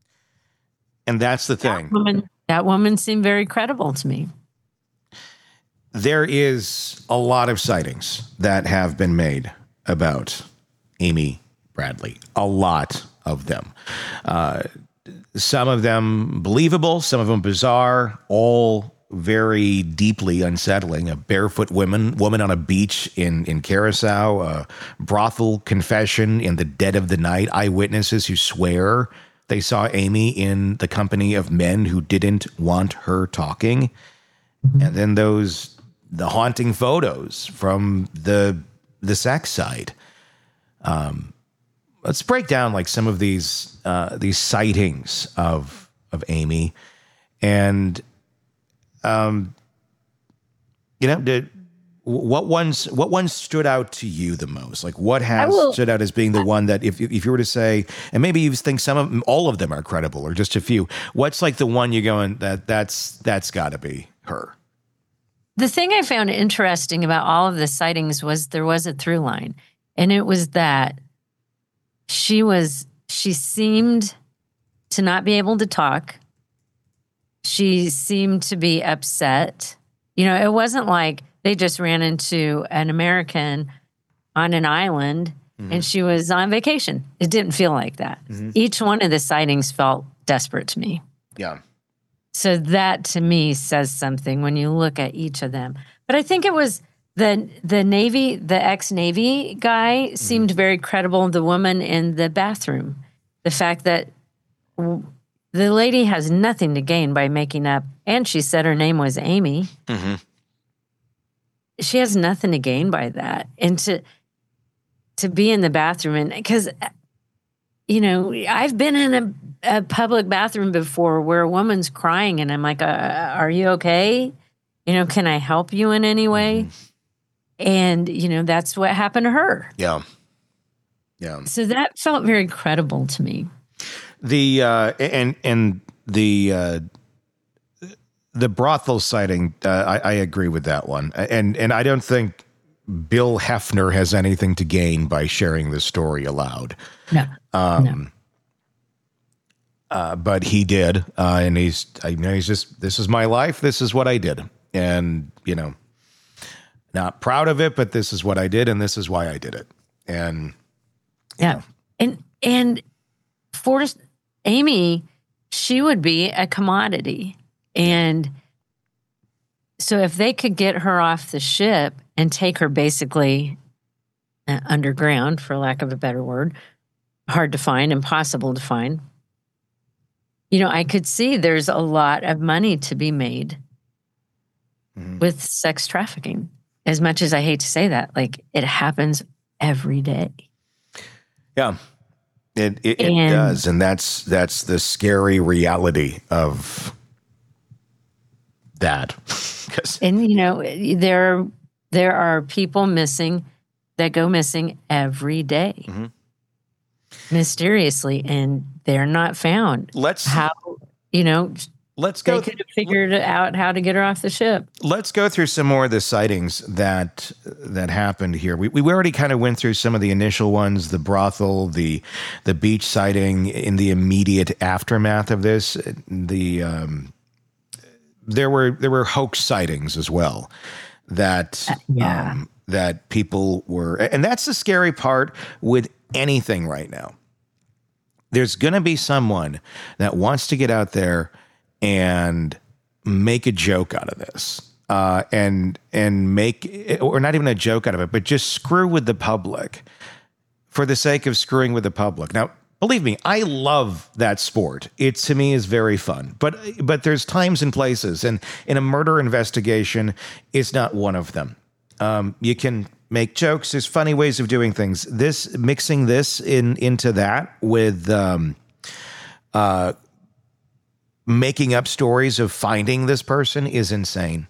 And that's the thing. That woman, that woman seemed very credible to me. There is a lot of sightings that have been made about Amy Bradley. A lot of them. Uh, some of them believable, some of them bizarre, all very deeply unsettling. A barefoot woman, woman on a beach in, in Curacao, a brothel confession in the dead of the night, eyewitnesses who swear they saw Amy in the company of men who didn't want her talking. And then those, the haunting photos from the, the sex site. Um, let's break down like some of these, uh, these sightings of, of Amy. And, um, you know, did, what ones, what ones stood out to you the most? Like what has will, stood out as being the one that if, if you were to say, and maybe you think some of them, all of them are credible or just a few, what's like the one you're going that that's, that's gotta be her? The thing I found interesting about all of the sightings was there was a through line, and it was that she was, she seemed to not be able to talk. She seemed to be upset. You know, it wasn't like they just ran into an American on an island mm-hmm. and she was on vacation. It didn't feel like that. Mm-hmm. Each one of the sightings felt desperate to me. Yeah. So that to me says something when you look at each of them. But I think it was the the Navy, the ex-Navy guy mm-hmm. seemed very credible. The woman in the bathroom, the fact that w- the lady has nothing to gain by making up, and she said her name was Amy. Mm-hmm. She has nothing to gain by that. And to to be in the bathroom, and because, you know, I've been in a a public bathroom before where a woman's crying and I'm like, uh, are you okay? You know, can I help you in any way? Mm-hmm. And, you know, that's what happened to her. Yeah. Yeah. So that felt very credible to me. The, uh, and, and the, uh, the brothel sighting, uh, I, I agree with that one. And, and I don't think Bill Hefner has anything to gain by sharing this story aloud. No. Um, no. Uh, but he did, uh, and he's, I know he's just, this is my life. This is what I did. And, you know, not proud of it, but this is what I did. And this is why I did it. And, yeah. know. And, and for Amy, she would be a commodity. And so if they could get her off the ship and take her basically uh, underground, for lack of a better word, hard to find, impossible to find, you know, I could see there's a lot of money to be made mm-hmm. with sex trafficking. As much as I hate to say that, like it happens every day. Yeah, it it, it does, and that's that's the scary reality of that. And you know, there there are people missing that go missing every day, mm-hmm. mysteriously, and they're not found. Let's how you know. Let's go. They could have figured out how to get her off the ship. Let's go through some more of the sightings that that happened here. We we already kind of went through some of the initial ones: the brothel, the the beach sighting. In the immediate aftermath of this, the um, there were there were hoax sightings as well. That uh, yeah. um, that people were, and that's the scary part with anything right now. There's going to be someone that wants to get out there and make a joke out of this, uh, and and make, or not even a joke out of it, but just screw with the public for the sake of screwing with the public. Now, believe me, I love that sport. It to me is very fun, but but there's times and places, and in a murder investigation, it's not one of them. Um, you can make jokes. There's funny ways of doing things. This mixing this in into that with. Um, uh, Making up stories of finding this person is insane.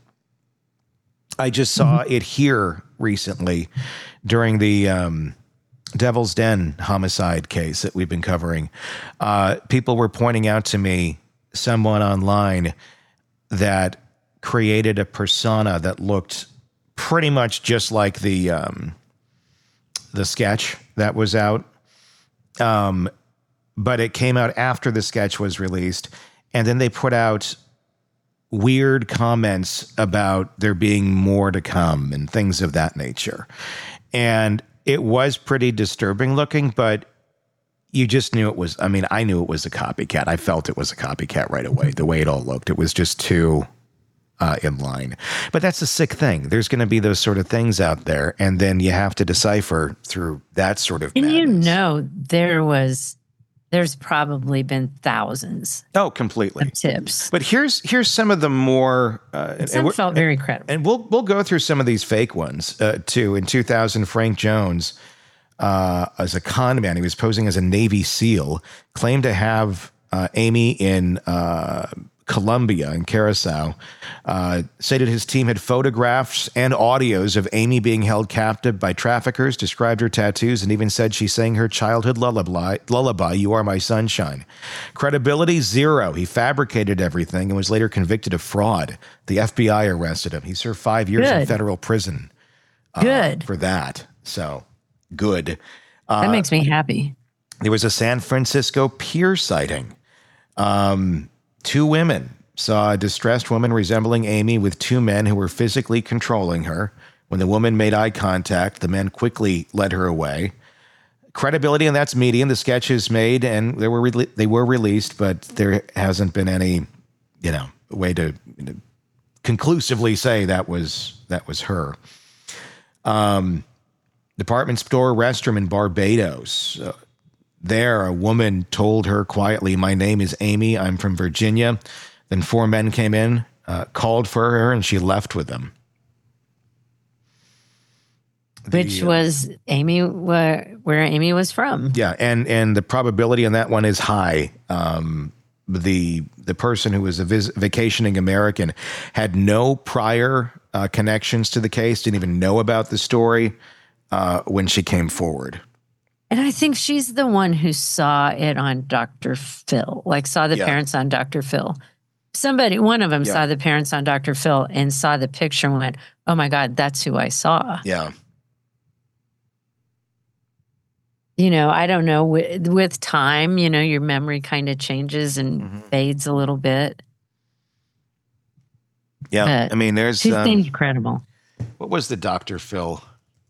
I just saw mm-hmm. it here recently during the um, Devil's Den homicide case that we've been covering. Uh, people were pointing out to me someone online that created a persona that looked pretty much just like the um, the sketch that was out, um, but it came out after the sketch was released. And then they put out weird comments about there being more to come and things of that nature. And it was pretty disturbing looking, but you just knew it was, I mean, I knew it was a copycat. I felt it was a copycat right away, the way it all looked. It was just too uh, in line. But that's a sick thing. There's going to be those sort of things out there, and then you have to decipher through that sort of And madness. you know, there was... There's probably been thousands. Oh, completely. Of tips. But here's here's some of the more. Uh, some and felt very credible. And we'll we'll go through some of these fake ones uh, too. In two thousand, Frank Jones, uh, as a con man, he was posing as a Navy SEAL, claimed to have uh, Amy in uh, Colombia, in Curacao, uh, stated his team had photographs and audios of Amy being held captive by traffickers, described her tattoos, and even said she sang her childhood lullaby, lullaby, You Are My Sunshine. Credibility, zero. He fabricated everything and was later convicted of fraud. The F B I arrested him. He served five years good. in federal prison uh, good. for that. So, good. Uh, that makes me happy. There was a San Francisco pier sighting. Um... Two women saw a distressed woman resembling Amy with two men who were physically controlling her. When the woman made eye contact, the men quickly led her away. Credibility, and that's medium. The sketch is made, and they were re- they were released, but there hasn't been any, you know, way to you know, conclusively say that was that was her. Um, department store restroom in Barbados. Uh, There, a woman told her quietly, my name is Amy. I'm from Virginia. Then four men came in, uh, called for her, and she left with them. Which the, was Amy, where, where Amy was from. Yeah, and and the probability on that one is high. Um, the the person who was a vis- vacationing American had no prior uh, connections to the case, didn't even know about the story uh, when she came forward. And I think she's the one who saw it on Doctor Phil, like saw the yeah. parents on Doctor Phil. Somebody, one of them yeah. saw the parents on Doctor Phil and saw the picture and went, oh my God, that's who I saw. Yeah. You know, I don't know, with, with time, you know, your memory kind of changes and mm-hmm. fades a little bit. Yeah. But I mean, there's. She's um, incredible. What was the Doctor Phil?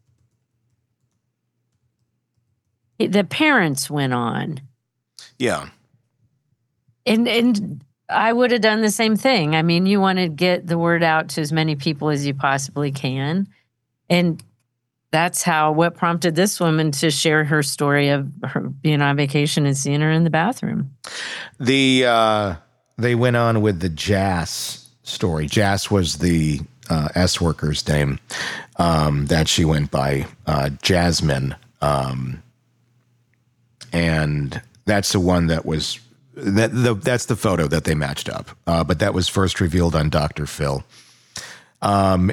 The parents went on. Yeah. And and I would have done the same thing. I mean, you want to get the word out to as many people as you possibly can. And that's how what prompted this woman to share her story of her being on vacation and seeing her in the bathroom. The uh, they went on with the Jas story. Jas was the uh, S worker's name um, that she went by, uh, Jasmine, um, and that's the one that was that the, that's the photo that they matched up. Uh, but that was first revealed on Doctor Phil. Um.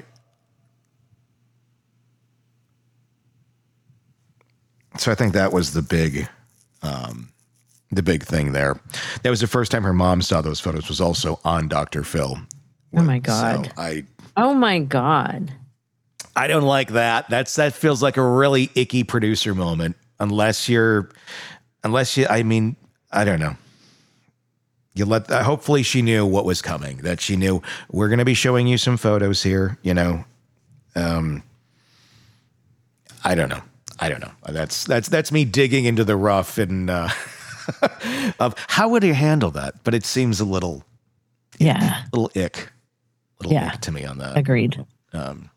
So I think that was the big, um, the big thing there. That was the first time her mom saw those photos. Was also on Doctor Phil. Oh my God! So I. Oh my God! I don't like that. That's that feels like a really icky producer moment. Unless you're, unless you. I mean, I don't know. You let. Uh, hopefully, she knew what was coming. That she knew we're going to be showing you some photos here. You know. Um. I don't know. I don't know. That's that's that's me digging into the rough and uh, of how would you handle that? But it seems a little, yeah, a little ick, little yeah. ick to me on that. Agreed. Um,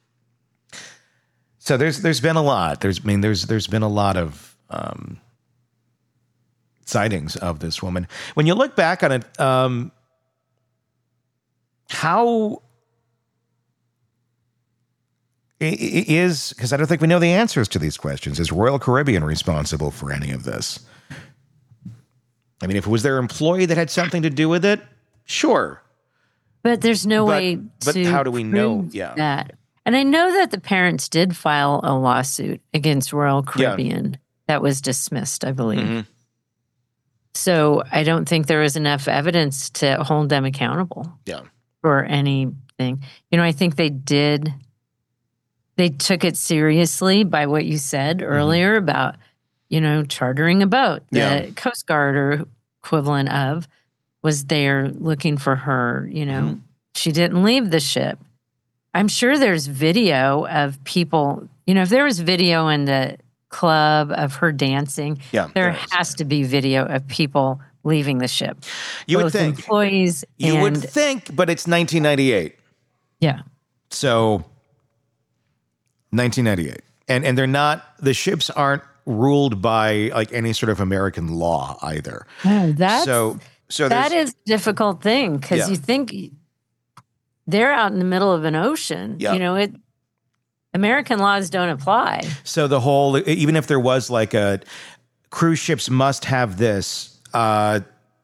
so there's there's been a lot. There's I mean there's there's been a lot of um, sightings of this woman. When you look back on it, um, how. Is, because I don't think we know the answers to these questions, is Royal Caribbean responsible for any of this? I mean, if it was their employee that had something to do with it, sure. But there's no but, way but to how do we know? prove Yeah. that. And I know that the parents did file a lawsuit against Royal Caribbean yeah. that was dismissed, I believe. Mm-hmm. So I don't think there was enough evidence to hold them accountable yeah. for anything. You know, I think they did... They took it seriously by what you said earlier mm-hmm. about, you know, chartering a boat. The yeah. Coast Guard or equivalent of was there looking for her. You know, mm-hmm. she didn't leave the ship. I'm sure there's video of people, you know, if there was video in the club of her dancing, yeah, there, there has to be video of people leaving the ship. You Both would think. Employees You and, would think, but it's nineteen ninety-eight. Yeah. So... nineteen ninety-eight. And and they're not, the ships aren't ruled by like any sort of American law either. Oh, that's, so, so that is a difficult thing because yeah. you think they're out in the middle of an ocean. Yeah. You know, it American laws don't apply. So the whole, even if there was like a cruise ships must have this, uh,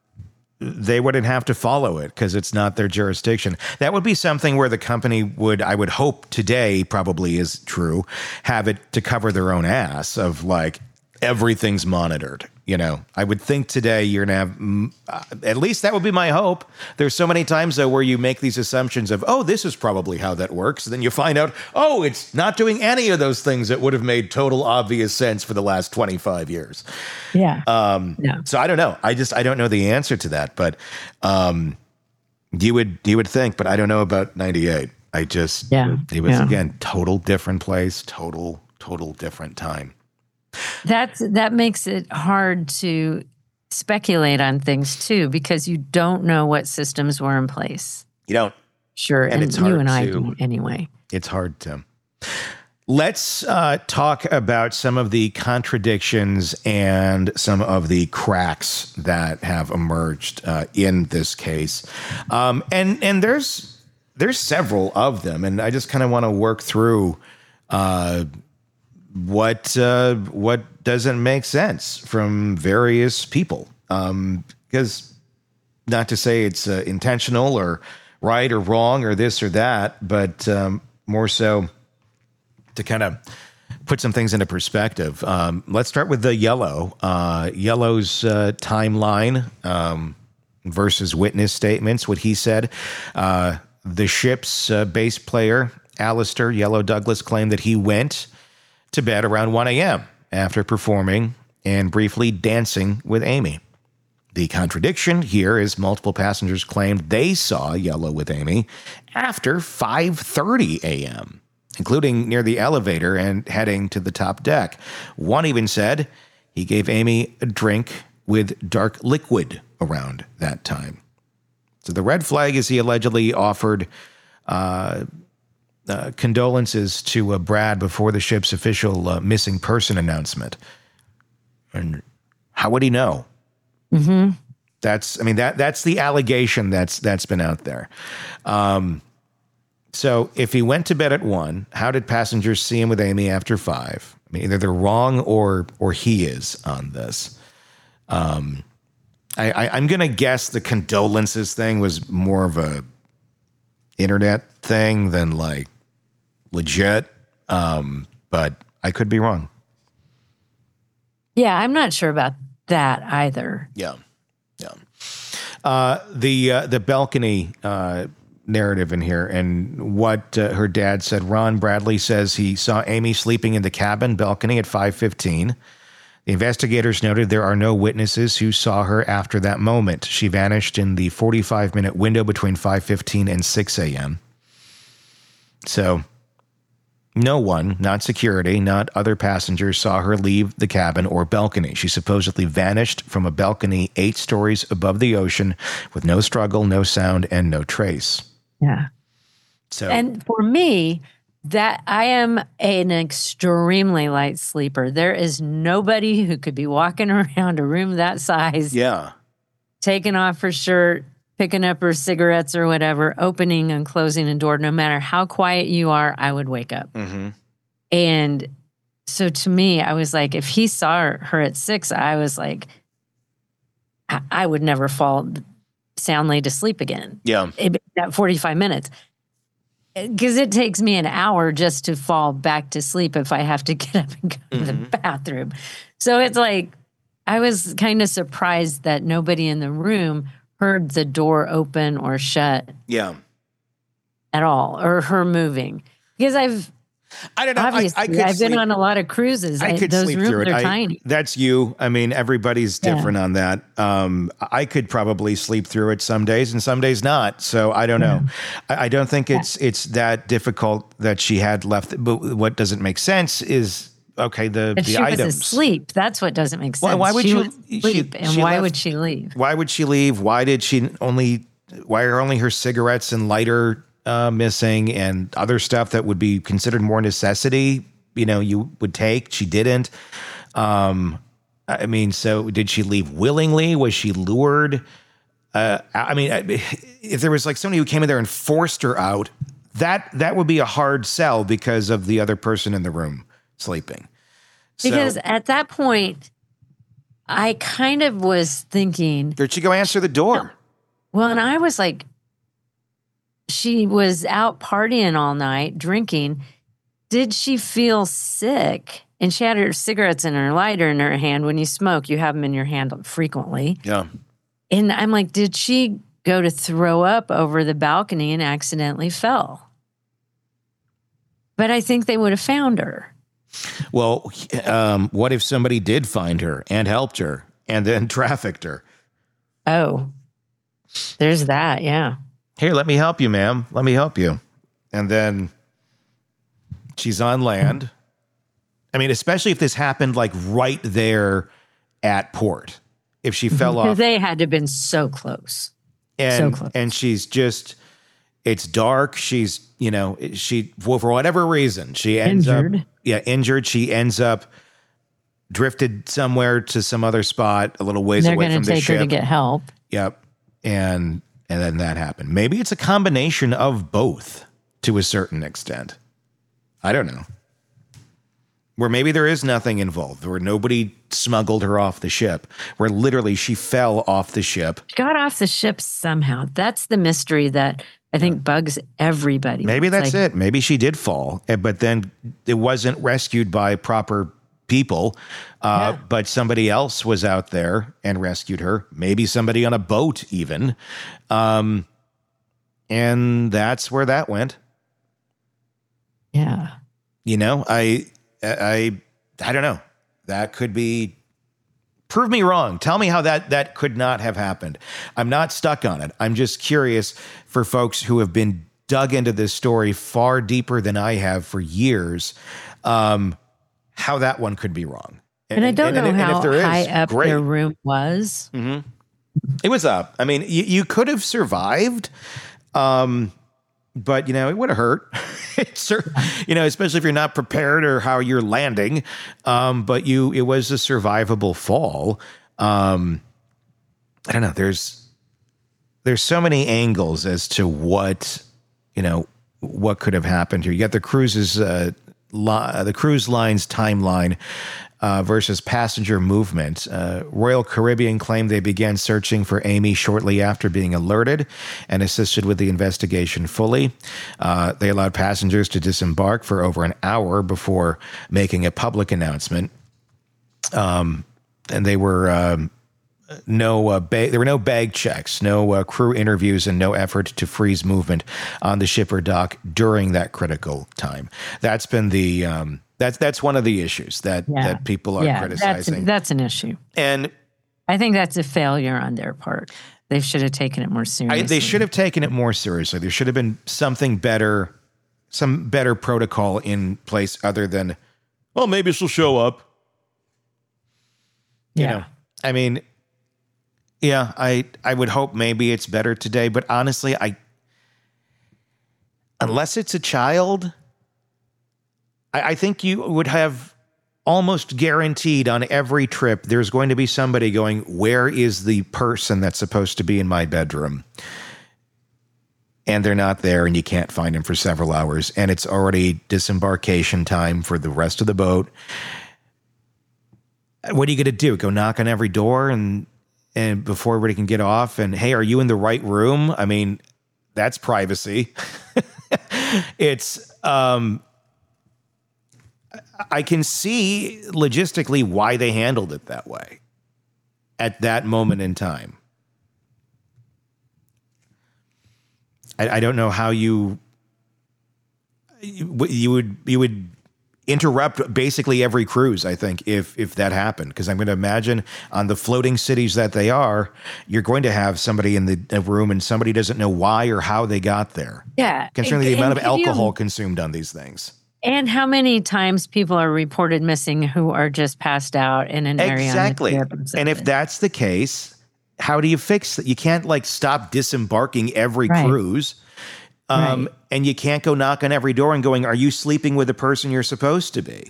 they wouldn't have to follow it because it's not their jurisdiction. That would be something where the company would, I would hope today probably is true, have it to cover their own ass of like everything's monitored. You know, I would think today you're going to have, uh, at least that would be my hope. There's so many times though where you make these assumptions of, oh, this is probably how that works. And then you find out, oh, it's not doing any of those things that would have made total obvious sense for the last twenty-five years. Yeah. Um, yeah. So I don't know. I just, I don't know the answer to that, but um, you would, you would think, but I don't know about ninety-eight. I just, yeah. it was yeah. again, total different place, total, total different time. That's, that makes it hard to speculate on things too, because you don't know what systems were in place. You don't. Sure. And, and it's you hard and I to, do anyway. It's hard to. Let's uh, talk about some of the contradictions and some of the cracks that have emerged uh, in this case. Um, and and there's there's several of them, and I just kind of want to work through uh, what uh, what doesn't make sense from various people. Um, because not to say it's uh, intentional or right or wrong or this or that, but um, more so to kind of put some things into perspective. Um, let's start with the Yellow. Uh, Yellow's uh, timeline um, versus witness statements, what he said. Uh, the ship's uh, bass player, Alistair Yellow Douglas, claimed that he went to bed around one a.m. after performing and briefly dancing with Amy. The contradiction here is multiple passengers claimed they saw Yellow with Amy after five thirty a.m., including near the elevator and heading to the top deck. One even said he gave Amy a drink with dark liquid around that time. So the red flag is he allegedly offered uh, uh, condolences to uh, Brad before the ship's official uh, missing person announcement. And how would he know? Mm-hmm. That's, I mean, that that's the allegation that's that's been out there. Um, so if he went to bed at one, how did passengers see him with Amy after five? I mean, either they're wrong or or he is on this. Um, I, I, I'm going to guess the condolences thing was more of a internet thing than like legit. Um, but I could be wrong. Yeah, I'm not sure about that either. Yeah. Yeah. Uh, the uh, the balcony uh, narrative in here and what uh, her dad said. Ron Bradley says he saw Amy sleeping in the cabin balcony at five fifteen. The investigators noted there are no witnesses who saw her after that moment. She vanished in the forty-five minute window between five fifteen and six a.m. So no one, not security, not other passengers, saw her leave the cabin or balcony. She supposedly vanished from a balcony eight stories above the ocean with no struggle, no sound, and no trace. Yeah. So, and for me, that I am an extremely light sleeper. There is nobody who could be walking around a room that size, yeah, taking off her shirt, picking up her cigarettes or whatever, opening and closing a door. No matter how quiet you are, I would wake up. Mm-hmm. And so to me, I was like, if he saw her at six, I was like, I, I would never fall soundly to sleep again. Yeah. It, that forty-five minutes. Because it takes me an hour just to fall back to sleep if I have to get up and go mm-hmm. to the bathroom. So it's like, I was kind of surprised that nobody in the room heard the door open or shut. Yeah. At all, or her moving. Because I've, I don't know. obviously, I, I could I've sleep, been on a lot of cruises. I could Those sleep rooms through it. are I, tiny. That's you. I mean, everybody's different Yeah. on that. Um, I could probably sleep through it some days and some days not. So I don't know. Yeah. I, I don't think it's it's that difficult that she had left. But what doesn't make sense is, okay, the, If the she items. was asleep, that's what doesn't make sense. Why, why would she you was asleep, she, and she why left, would she leave? Why would she leave? Why did she only, why are only her cigarettes and lighter uh, missing and other stuff that would be considered more necessity, you know, you would take? She didn't. Um, I mean, so did she leave willingly? Was she lured? Uh, I mean, if there was like somebody who came in there and forced her out, that that would be a hard sell because of the other person in the room sleeping. Because so, at that point, I kind of was thinking, did she go answer the door? Well, and I was like, she was out partying all night, drinking. Did she feel sick? And she had her cigarettes and her lighter in her hand. When you smoke, you have them in your hand frequently. Yeah. And I'm like, did she go to throw up over the balcony and accidentally fell? But I think they would have found her. Well, um, what if somebody did find her and helped her and then trafficked her? Oh, there's that. Yeah. Here, let me help you, ma'am. Let me help you. And then she's on land. I mean, especially if this happened like right there at port. If she fell off. They had to have been so close. And, so close. And she's just, it's dark. She's, you know, she, well, for whatever reason, she ends Injured. up, yeah, injured. She ends up drifted somewhere to some other spot a little ways They're away gonna from the take ship. her to get help. Yep. And, and then that happened. Maybe it's a combination of both to a certain extent. I don't know. Where maybe there is nothing involved, where nobody smuggled her off the ship, where literally she fell off the ship. She got off the ship somehow. That's the mystery that I think bugs everybody. Maybe It's that's like, it. Maybe she did fall, eh, but then it wasn't rescued by proper people. Uh, Yeah. But somebody else was out there and rescued her. Maybe somebody on a boat even. Um, and that's where that went. Yeah. You know, I, I, I don't know. That could be. Prove me wrong. Tell me how that that could not have happened. I'm not stuck on it. I'm just curious for folks who have been dug into this story far deeper than I have for years, um, how that one could be wrong. And, and I don't and, know and, how and if there is, high up great. their room was. Mm-hmm. It was up. I mean, you, you could have survived. Um, but, you know, it would have hurt. It's, you know, especially if you're not prepared or how you're landing. Um, but you, it was a survivable fall. Um, I don't know. There's, there's so many angles as to what, you know, what could have happened here. You got the cruise's, uh, li- the cruise line's timeline uh, versus passenger movement. Uh, Royal Caribbean claimed they began searching for Amy shortly after being alerted and assisted with the investigation fully. Uh, they allowed passengers to disembark for over an hour before making a public announcement. Um, and they were, um, no, uh, ba- there were no bag checks, no uh, crew interviews, and no effort to freeze movement on the ship or dock during that critical time. That's been the, um, that's, that's one of the issues that, Yeah. that people are yeah, criticizing. That's, that's an issue. And I think that's a failure on their part. They should have taken it more seriously. I, they should have taken it more seriously. There should have been something better, some better protocol in place other than, well, maybe she'll show up. You Yeah. know, I mean, yeah, I, I would hope maybe it's better today, but honestly, I, unless it's a child, I, I think you would have almost guaranteed on every trip, there's going to be somebody going, where is the person that's supposed to be in my bedroom? And they're not there, and you can't find them for several hours, and it's already disembarkation time for the rest of the boat. What are you going to do? Go knock on every door and and before everybody can get off? And hey, are you in the right room? I mean, that's privacy. It's um, I can see logistically why they handled it that way at that moment in time. I, I don't know how you you, you would you would. interrupt basically every cruise, I think, if if that happened. Because I'm going to imagine on the floating cities that they are, you're going to have somebody in the a room and somebody doesn't know why or how they got there. Yeah. Considering the And- amount of and can you- alcohol consumed on these things. And how many times people are reported missing who are just passed out in an area on the Exactly. trip And if that's the case, how do you fix it? You can't like stop disembarking every Right. cruise. Um, Right. And you can't go knock on every door and going, are you sleeping with the person you're supposed to be?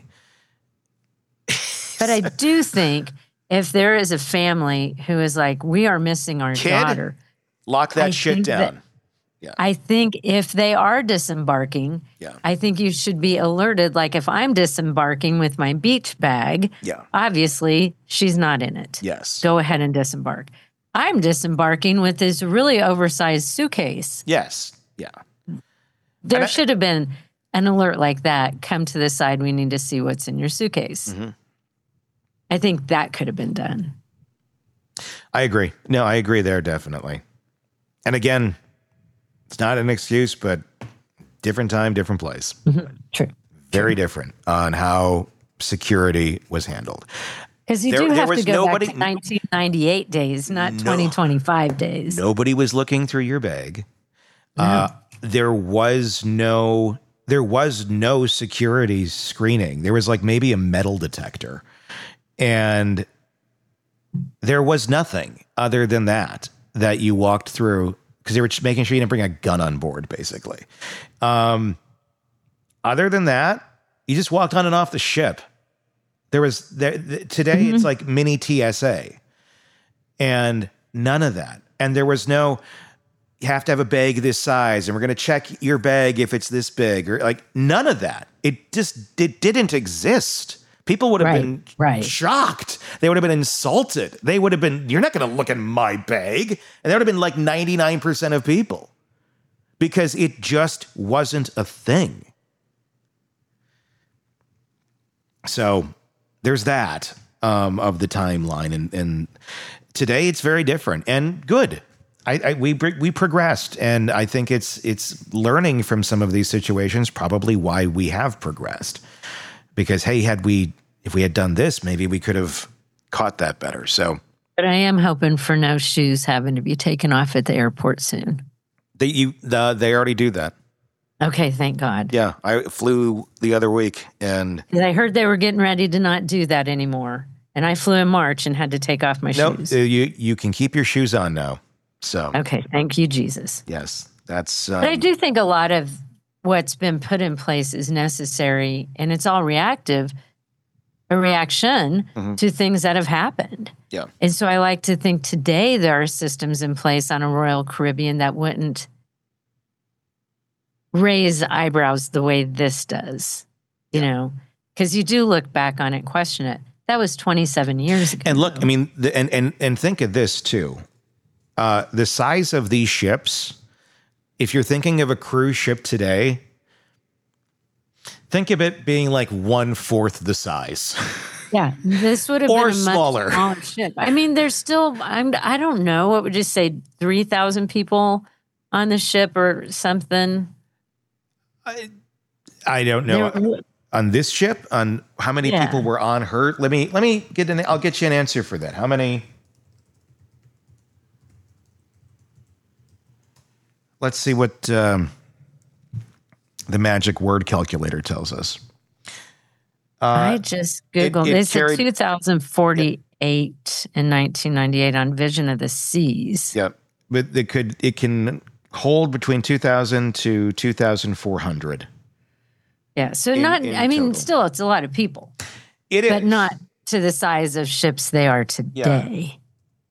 But I do think if there is a family who is like, we are missing our Kid, daughter, Lock that I shit think down. that- I think if they are disembarking, Yeah. I think you should be alerted. Like if I'm disembarking with my beach bag, Yeah. obviously she's not in it. Yes. Go ahead and disembark. I'm disembarking with this really oversized suitcase. Yes. Yeah. There And I- should have been an alert like that. Come to the side. We need to see what's in your suitcase. Mm-hmm. I think that could have been done. I agree. No, I agree there, definitely. And again, it's not an excuse, but different time, different place. True. Very different on how security was handled. Because you There- do there have was to go nobody- back to nineteen ninety-eight days, not twenty twenty-five days. Nobody was looking through your bag. Uh, there was no there was no security screening. There was like maybe a metal detector. And there was nothing other than that that you walked through because they were just making sure you didn't bring a gun on board, basically. Um, other than that, you just walked on and off the ship. There was there th- today it's like mini T S A. And none of that. And there was no you have to have a bag this size and we're going to check your bag if it's this big or like none of that. It just it didn't exist. People would have Right, been right. shocked. They would have been insulted. They would have been, you're not going to look in my bag. And there would have been like ninety-nine percent of people because it just wasn't a thing. So there's that um, of the timeline. And, and today it's very different and good. I, I we we progressed, and I think it's it's learning from some of these situations. Probably why we have progressed, because hey, had we if we had done this, maybe we could have caught that better. So, But I am hoping for no shoes having to be taken off at the airport soon. they you the, they already do that. Okay, thank God. Yeah, I flew the other week, and 'Cause I heard they were getting ready to not do that anymore. And I flew in March and had to take off my no, shoes. uh, you you can keep your shoes on now. So Okay, thank you, Jesus. yes, That's. Um, but I do think a lot of what's been put in place is necessary, and it's all reactive, a reaction mm-hmm. to things that have happened. Yeah. And so I like to think today there are systems in place on a Royal Caribbean that wouldn't raise eyebrows the way this does, you yeah. know, because you do look back on it and question it. That was twenty-seven years ago. And look, I mean, the, and, and, and think of this too. Uh, the size of these ships, if you're thinking of a cruise ship today, think of it being like one fourth the size. Yeah, this would have or been a smaller. much smaller ship. I mean, there's still, I'm, I don't know, what would you say, three thousand people on the ship or something? I, I don't know. There, on this ship, on how many yeah. people were on her? Let me let me get an. I'll get you an answer for that. How many? Let's see what um, the magic word calculator tells us. Uh, I just Googled. It, it, it said two thousand forty-eight yeah. in nineteen ninety-eight on Vision of the Seas. Yep, but it could it can hold between two thousand to two thousand four hundred. Yeah, so in, not, in I mean, total. Still, it's a lot of people. It is. But not to the size of ships they are today. Yeah.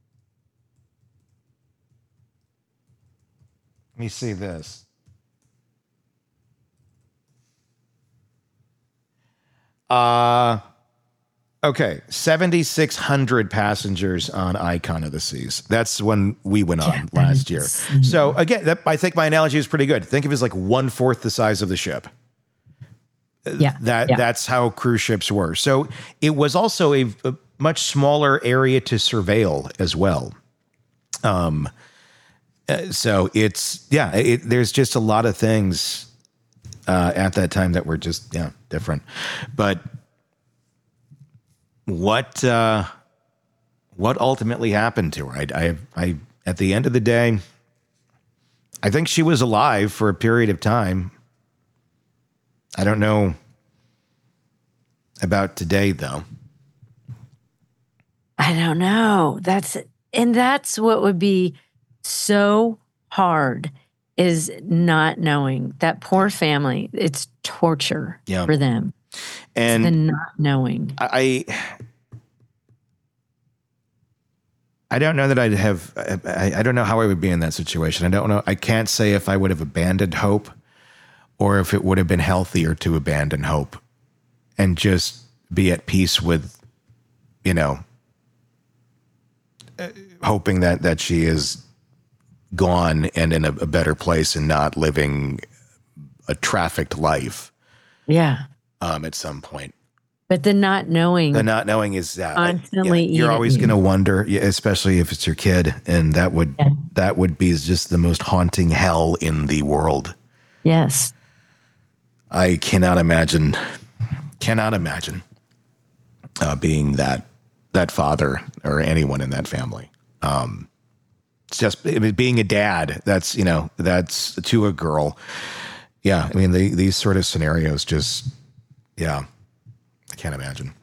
Let me see this. Uh, okay, seventy-six hundred passengers on Icon of the Seas. That's when we went on yeah, last year. So again, that, I think my analogy is pretty good. Think of it as like one-fourth the size of the ship. Yeah, that yeah. that's how cruise ships were. So it was also a, a much smaller area to surveil as well. Um, uh, so it's yeah, it, there's just a lot of things uh, at that time that were just yeah different. But what uh, what ultimately happened to her? I, I I at the end of the day, I think she was alive for a period of time. I don't know about today, though. I don't know. That's and that's what would be so hard is not knowing. That poor family. It's torture yeah. for them. And the not knowing. I I don't know that I'd have I, I don't know how I would be in that situation. I don't know. I can't say if I would have abandoned hope, or if it would have been healthier to abandon hope and just be at peace with, you know, uh, hoping that, that she is gone and in a, a better place and not living a trafficked life. Yeah. Um, at some point. But the not knowing. The not knowing is that constantly yeah, you're always going to wonder, especially if it's your kid. And that would, yeah. that would be just the most haunting hell in the world. Yes. I cannot imagine, cannot imagine uh, being that that father or anyone in that family. Um, it's just I mean, being a dad. That's you know that's to a girl. Yeah, I mean the, these sort of scenarios just yeah, I can't imagine.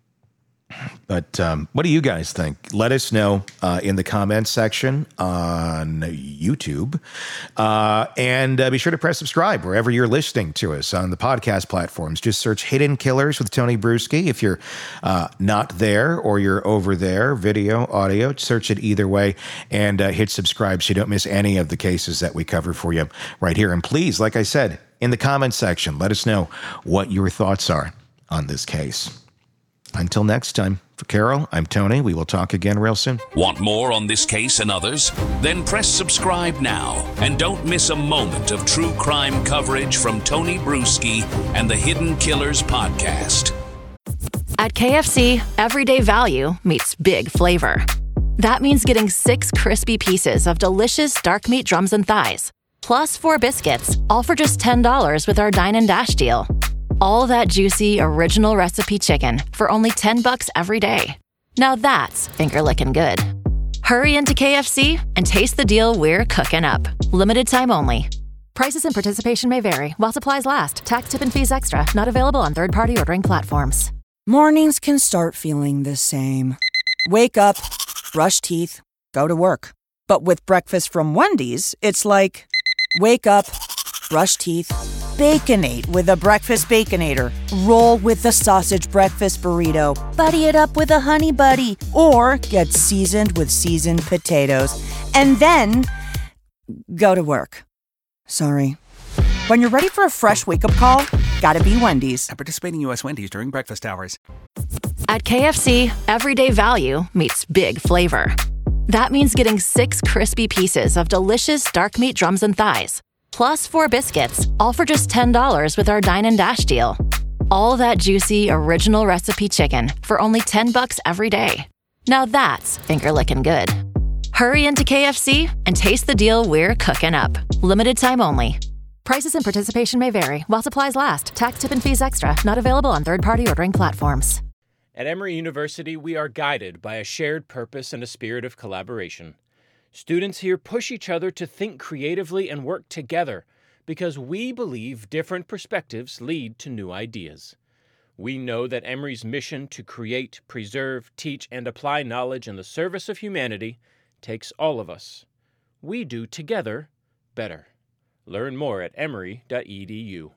But um, what do you guys think? Let us know uh, in the comments section on YouTube. Uh, and uh, be sure to press subscribe wherever you're listening to us on the podcast platforms. Just search Hidden Killers with Tony Bruschi. If you're uh, not there or you're over there, video, audio, search it either way and uh, hit subscribe so you don't miss any of the cases that we cover for you right here. And please, like I said, in the comments section, let us know what your thoughts are on this case. Until next time, for Carol, I'm Tony. We will talk again real soon. Want more on this case and others? Then press subscribe now and don't miss a moment of true crime coverage from Tony Bruschi and the Hidden Killers podcast. At K F C, everyday value meets big flavor. That means getting six crispy pieces of delicious dark meat drums and thighs, plus four biscuits, all for just ten dollars with our Dine and Dash deal. All that juicy, original recipe chicken for only ten bucks every day. Now that's finger-licking good. Hurry into K F C and taste the deal we're cooking up. Limited time only. Prices and participation may vary while supplies last. Tax, tip, and fees extra. Not available on third-party ordering platforms. Mornings can start feeling the same. Wake up, brush teeth, go to work. But with breakfast from Wendy's, it's like Wake up, brush teeth, Baconate with a breakfast Baconator. Roll with the sausage breakfast burrito. Buddy it up with a honey buddy. Or get seasoned with seasoned potatoes. And then go to work. Sorry. When you're ready for a fresh wake-up call, gotta be Wendy's. At participating U S Wendy's during breakfast hours. At K F C, everyday value meets big flavor. That means getting six crispy pieces of delicious dark meat drums and thighs, plus four biscuits, all for just ten dollars with our Dine and Dash deal. All that juicy, original recipe chicken for only ten bucks every day. Now that's finger-licking good. Hurry into K F C and taste the deal we're cooking up. Limited time only. Prices and participation may vary while supplies last. Tax, tip, and fees extra. Not available on third-party ordering platforms. At Emory University, we are guided by a shared purpose and a spirit of collaboration. Students here push each other to think creatively and work together because we believe different perspectives lead to new ideas. We know that Emory's mission to create, preserve, teach, and apply knowledge in the service of humanity takes all of us. We do together better. Learn more at emory dot e d u.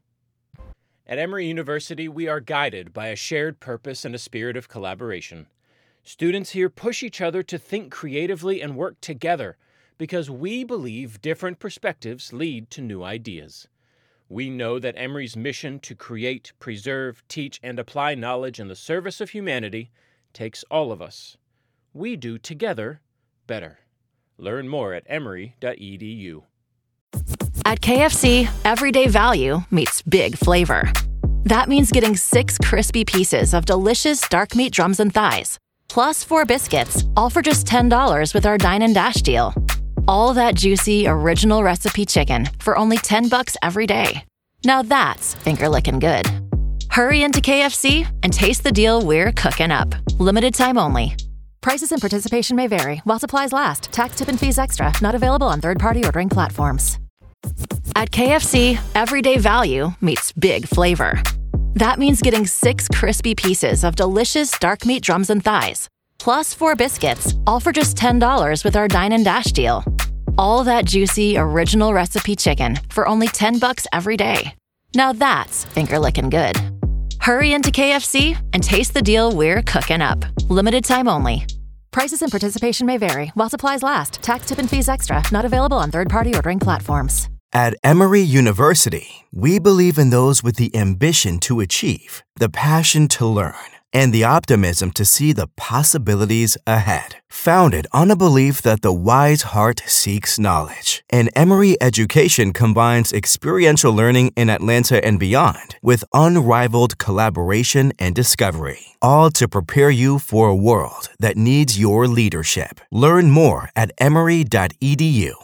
At Emory University, we are guided by a shared purpose and a spirit of collaboration. Students here push each other to think creatively and work together because we believe different perspectives lead to new ideas. We know that Emory's mission to create, preserve, teach, and apply knowledge in the service of humanity takes all of us. We do together better. Learn more at emory dot e d u. At K F C, everyday value meets big flavor. That means getting six crispy pieces of delicious dark meat drums and thighs, plus four biscuits, all for just ten dollars with our Dine and Dash deal. All that juicy, original recipe chicken for only ten bucks every day. Now that's finger-licking good. Hurry into K F C and taste the deal we're cooking up. Limited time only. Prices and participation may vary while supplies last. Tax, tip, and fees extra. Not available on third-party ordering platforms. At K F C, everyday value meets big flavor. That means getting six crispy pieces of delicious dark meat drums and thighs, plus four biscuits, all for just ten dollars with our Dine and Dash deal. All that juicy, original recipe chicken for only ten bucks every day. Now that's finger-licking good. Hurry into K F C and taste the deal we're cooking up. Limited time only. Prices and participation may vary while supplies last. Tax, tip, and fees extra. Not available on third-party ordering platforms. At Emory University, we believe in those with the ambition to achieve, the passion to learn, and the optimism to see the possibilities ahead. Founded on a belief that the wise heart seeks knowledge, and Emory education combines experiential learning in Atlanta and beyond with unrivaled collaboration and discovery, all to prepare you for a world that needs your leadership. Learn more at emory dot e d u.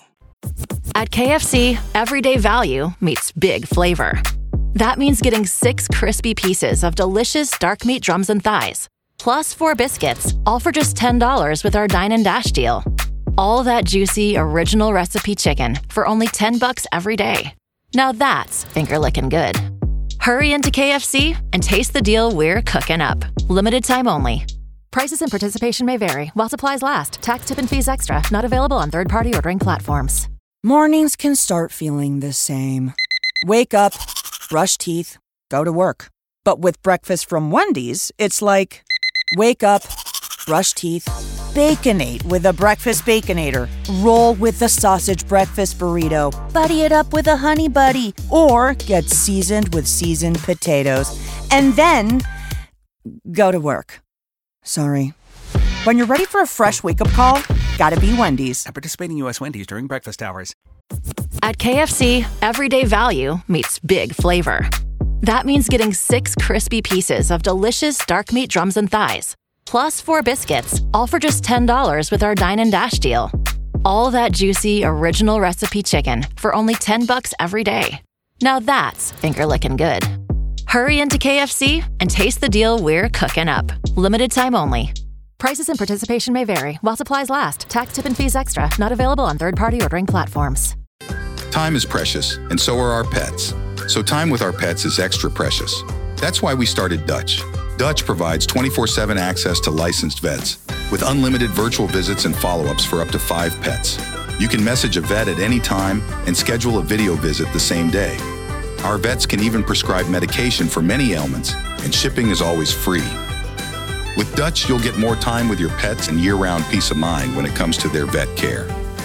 At K F C, everyday value meets big flavor. That means getting six crispy pieces of delicious dark meat drums and thighs, plus four biscuits, all for just ten dollars with our Dine and Dash deal. All that juicy, original recipe chicken for only ten bucks every day. Now that's finger-licking good. Hurry into K F C and taste the deal we're cooking up. Limited time only. Prices and participation may vary while supplies last. Tax, tip, and fees extra. Not available on third-party ordering platforms. Mornings can start feeling the same. Wake up, brush teeth, go to work. But with breakfast from Wendy's, it's like, wake up, brush teeth, Baconate with a breakfast Baconator. Roll with the sausage breakfast burrito. Buddy it up with a honey buddy. Or get seasoned with seasoned potatoes. And then go to work. Sorry. When you're ready for a fresh wake-up call, gotta be Wendy's. At participating U S Wendy's during breakfast hours. At K F C, everyday value meets big flavor. That means getting six crispy pieces of delicious dark meat drums and thighs, plus four biscuits, all for just ten dollars with our Dine and Dash deal. All that juicy, original recipe chicken for only ten bucks every day. Now that's finger-licking good. Hurry into K F C and taste the deal we're cooking up. Limited time only. Prices and participation may vary while supplies last. Tax, tip, and fees extra. Not available on third-party ordering platforms. Time is precious, and so are our pets. So time with our pets is extra precious. That's why we started Dutch. Dutch provides twenty-four seven access to licensed vets with unlimited virtual visits and follow-ups for up to five pets. You can message a vet at any time and schedule a video visit the same day. Our vets can even prescribe medication for many ailments, and shipping is always free. With Dutch, you'll get more time with your pets and year-round peace of mind when it comes to their vet care.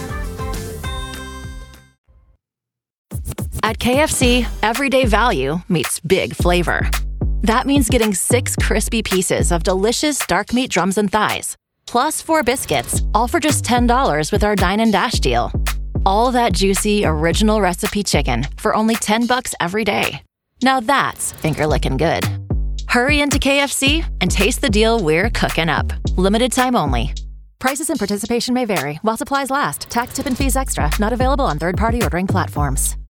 At K F C, everyday value meets big flavor. That means getting six crispy pieces of delicious dark meat drums and thighs, plus four biscuits, all for just ten dollars with our Dine and Dash deal. All that juicy, original recipe chicken for only ten bucks every day. Now that's finger-licking good. Hurry into K F C and taste the deal we're cooking up. Limited time only. Prices and participation may vary while supplies last. Tax, tip, and fees extra. Not available on third-party ordering platforms.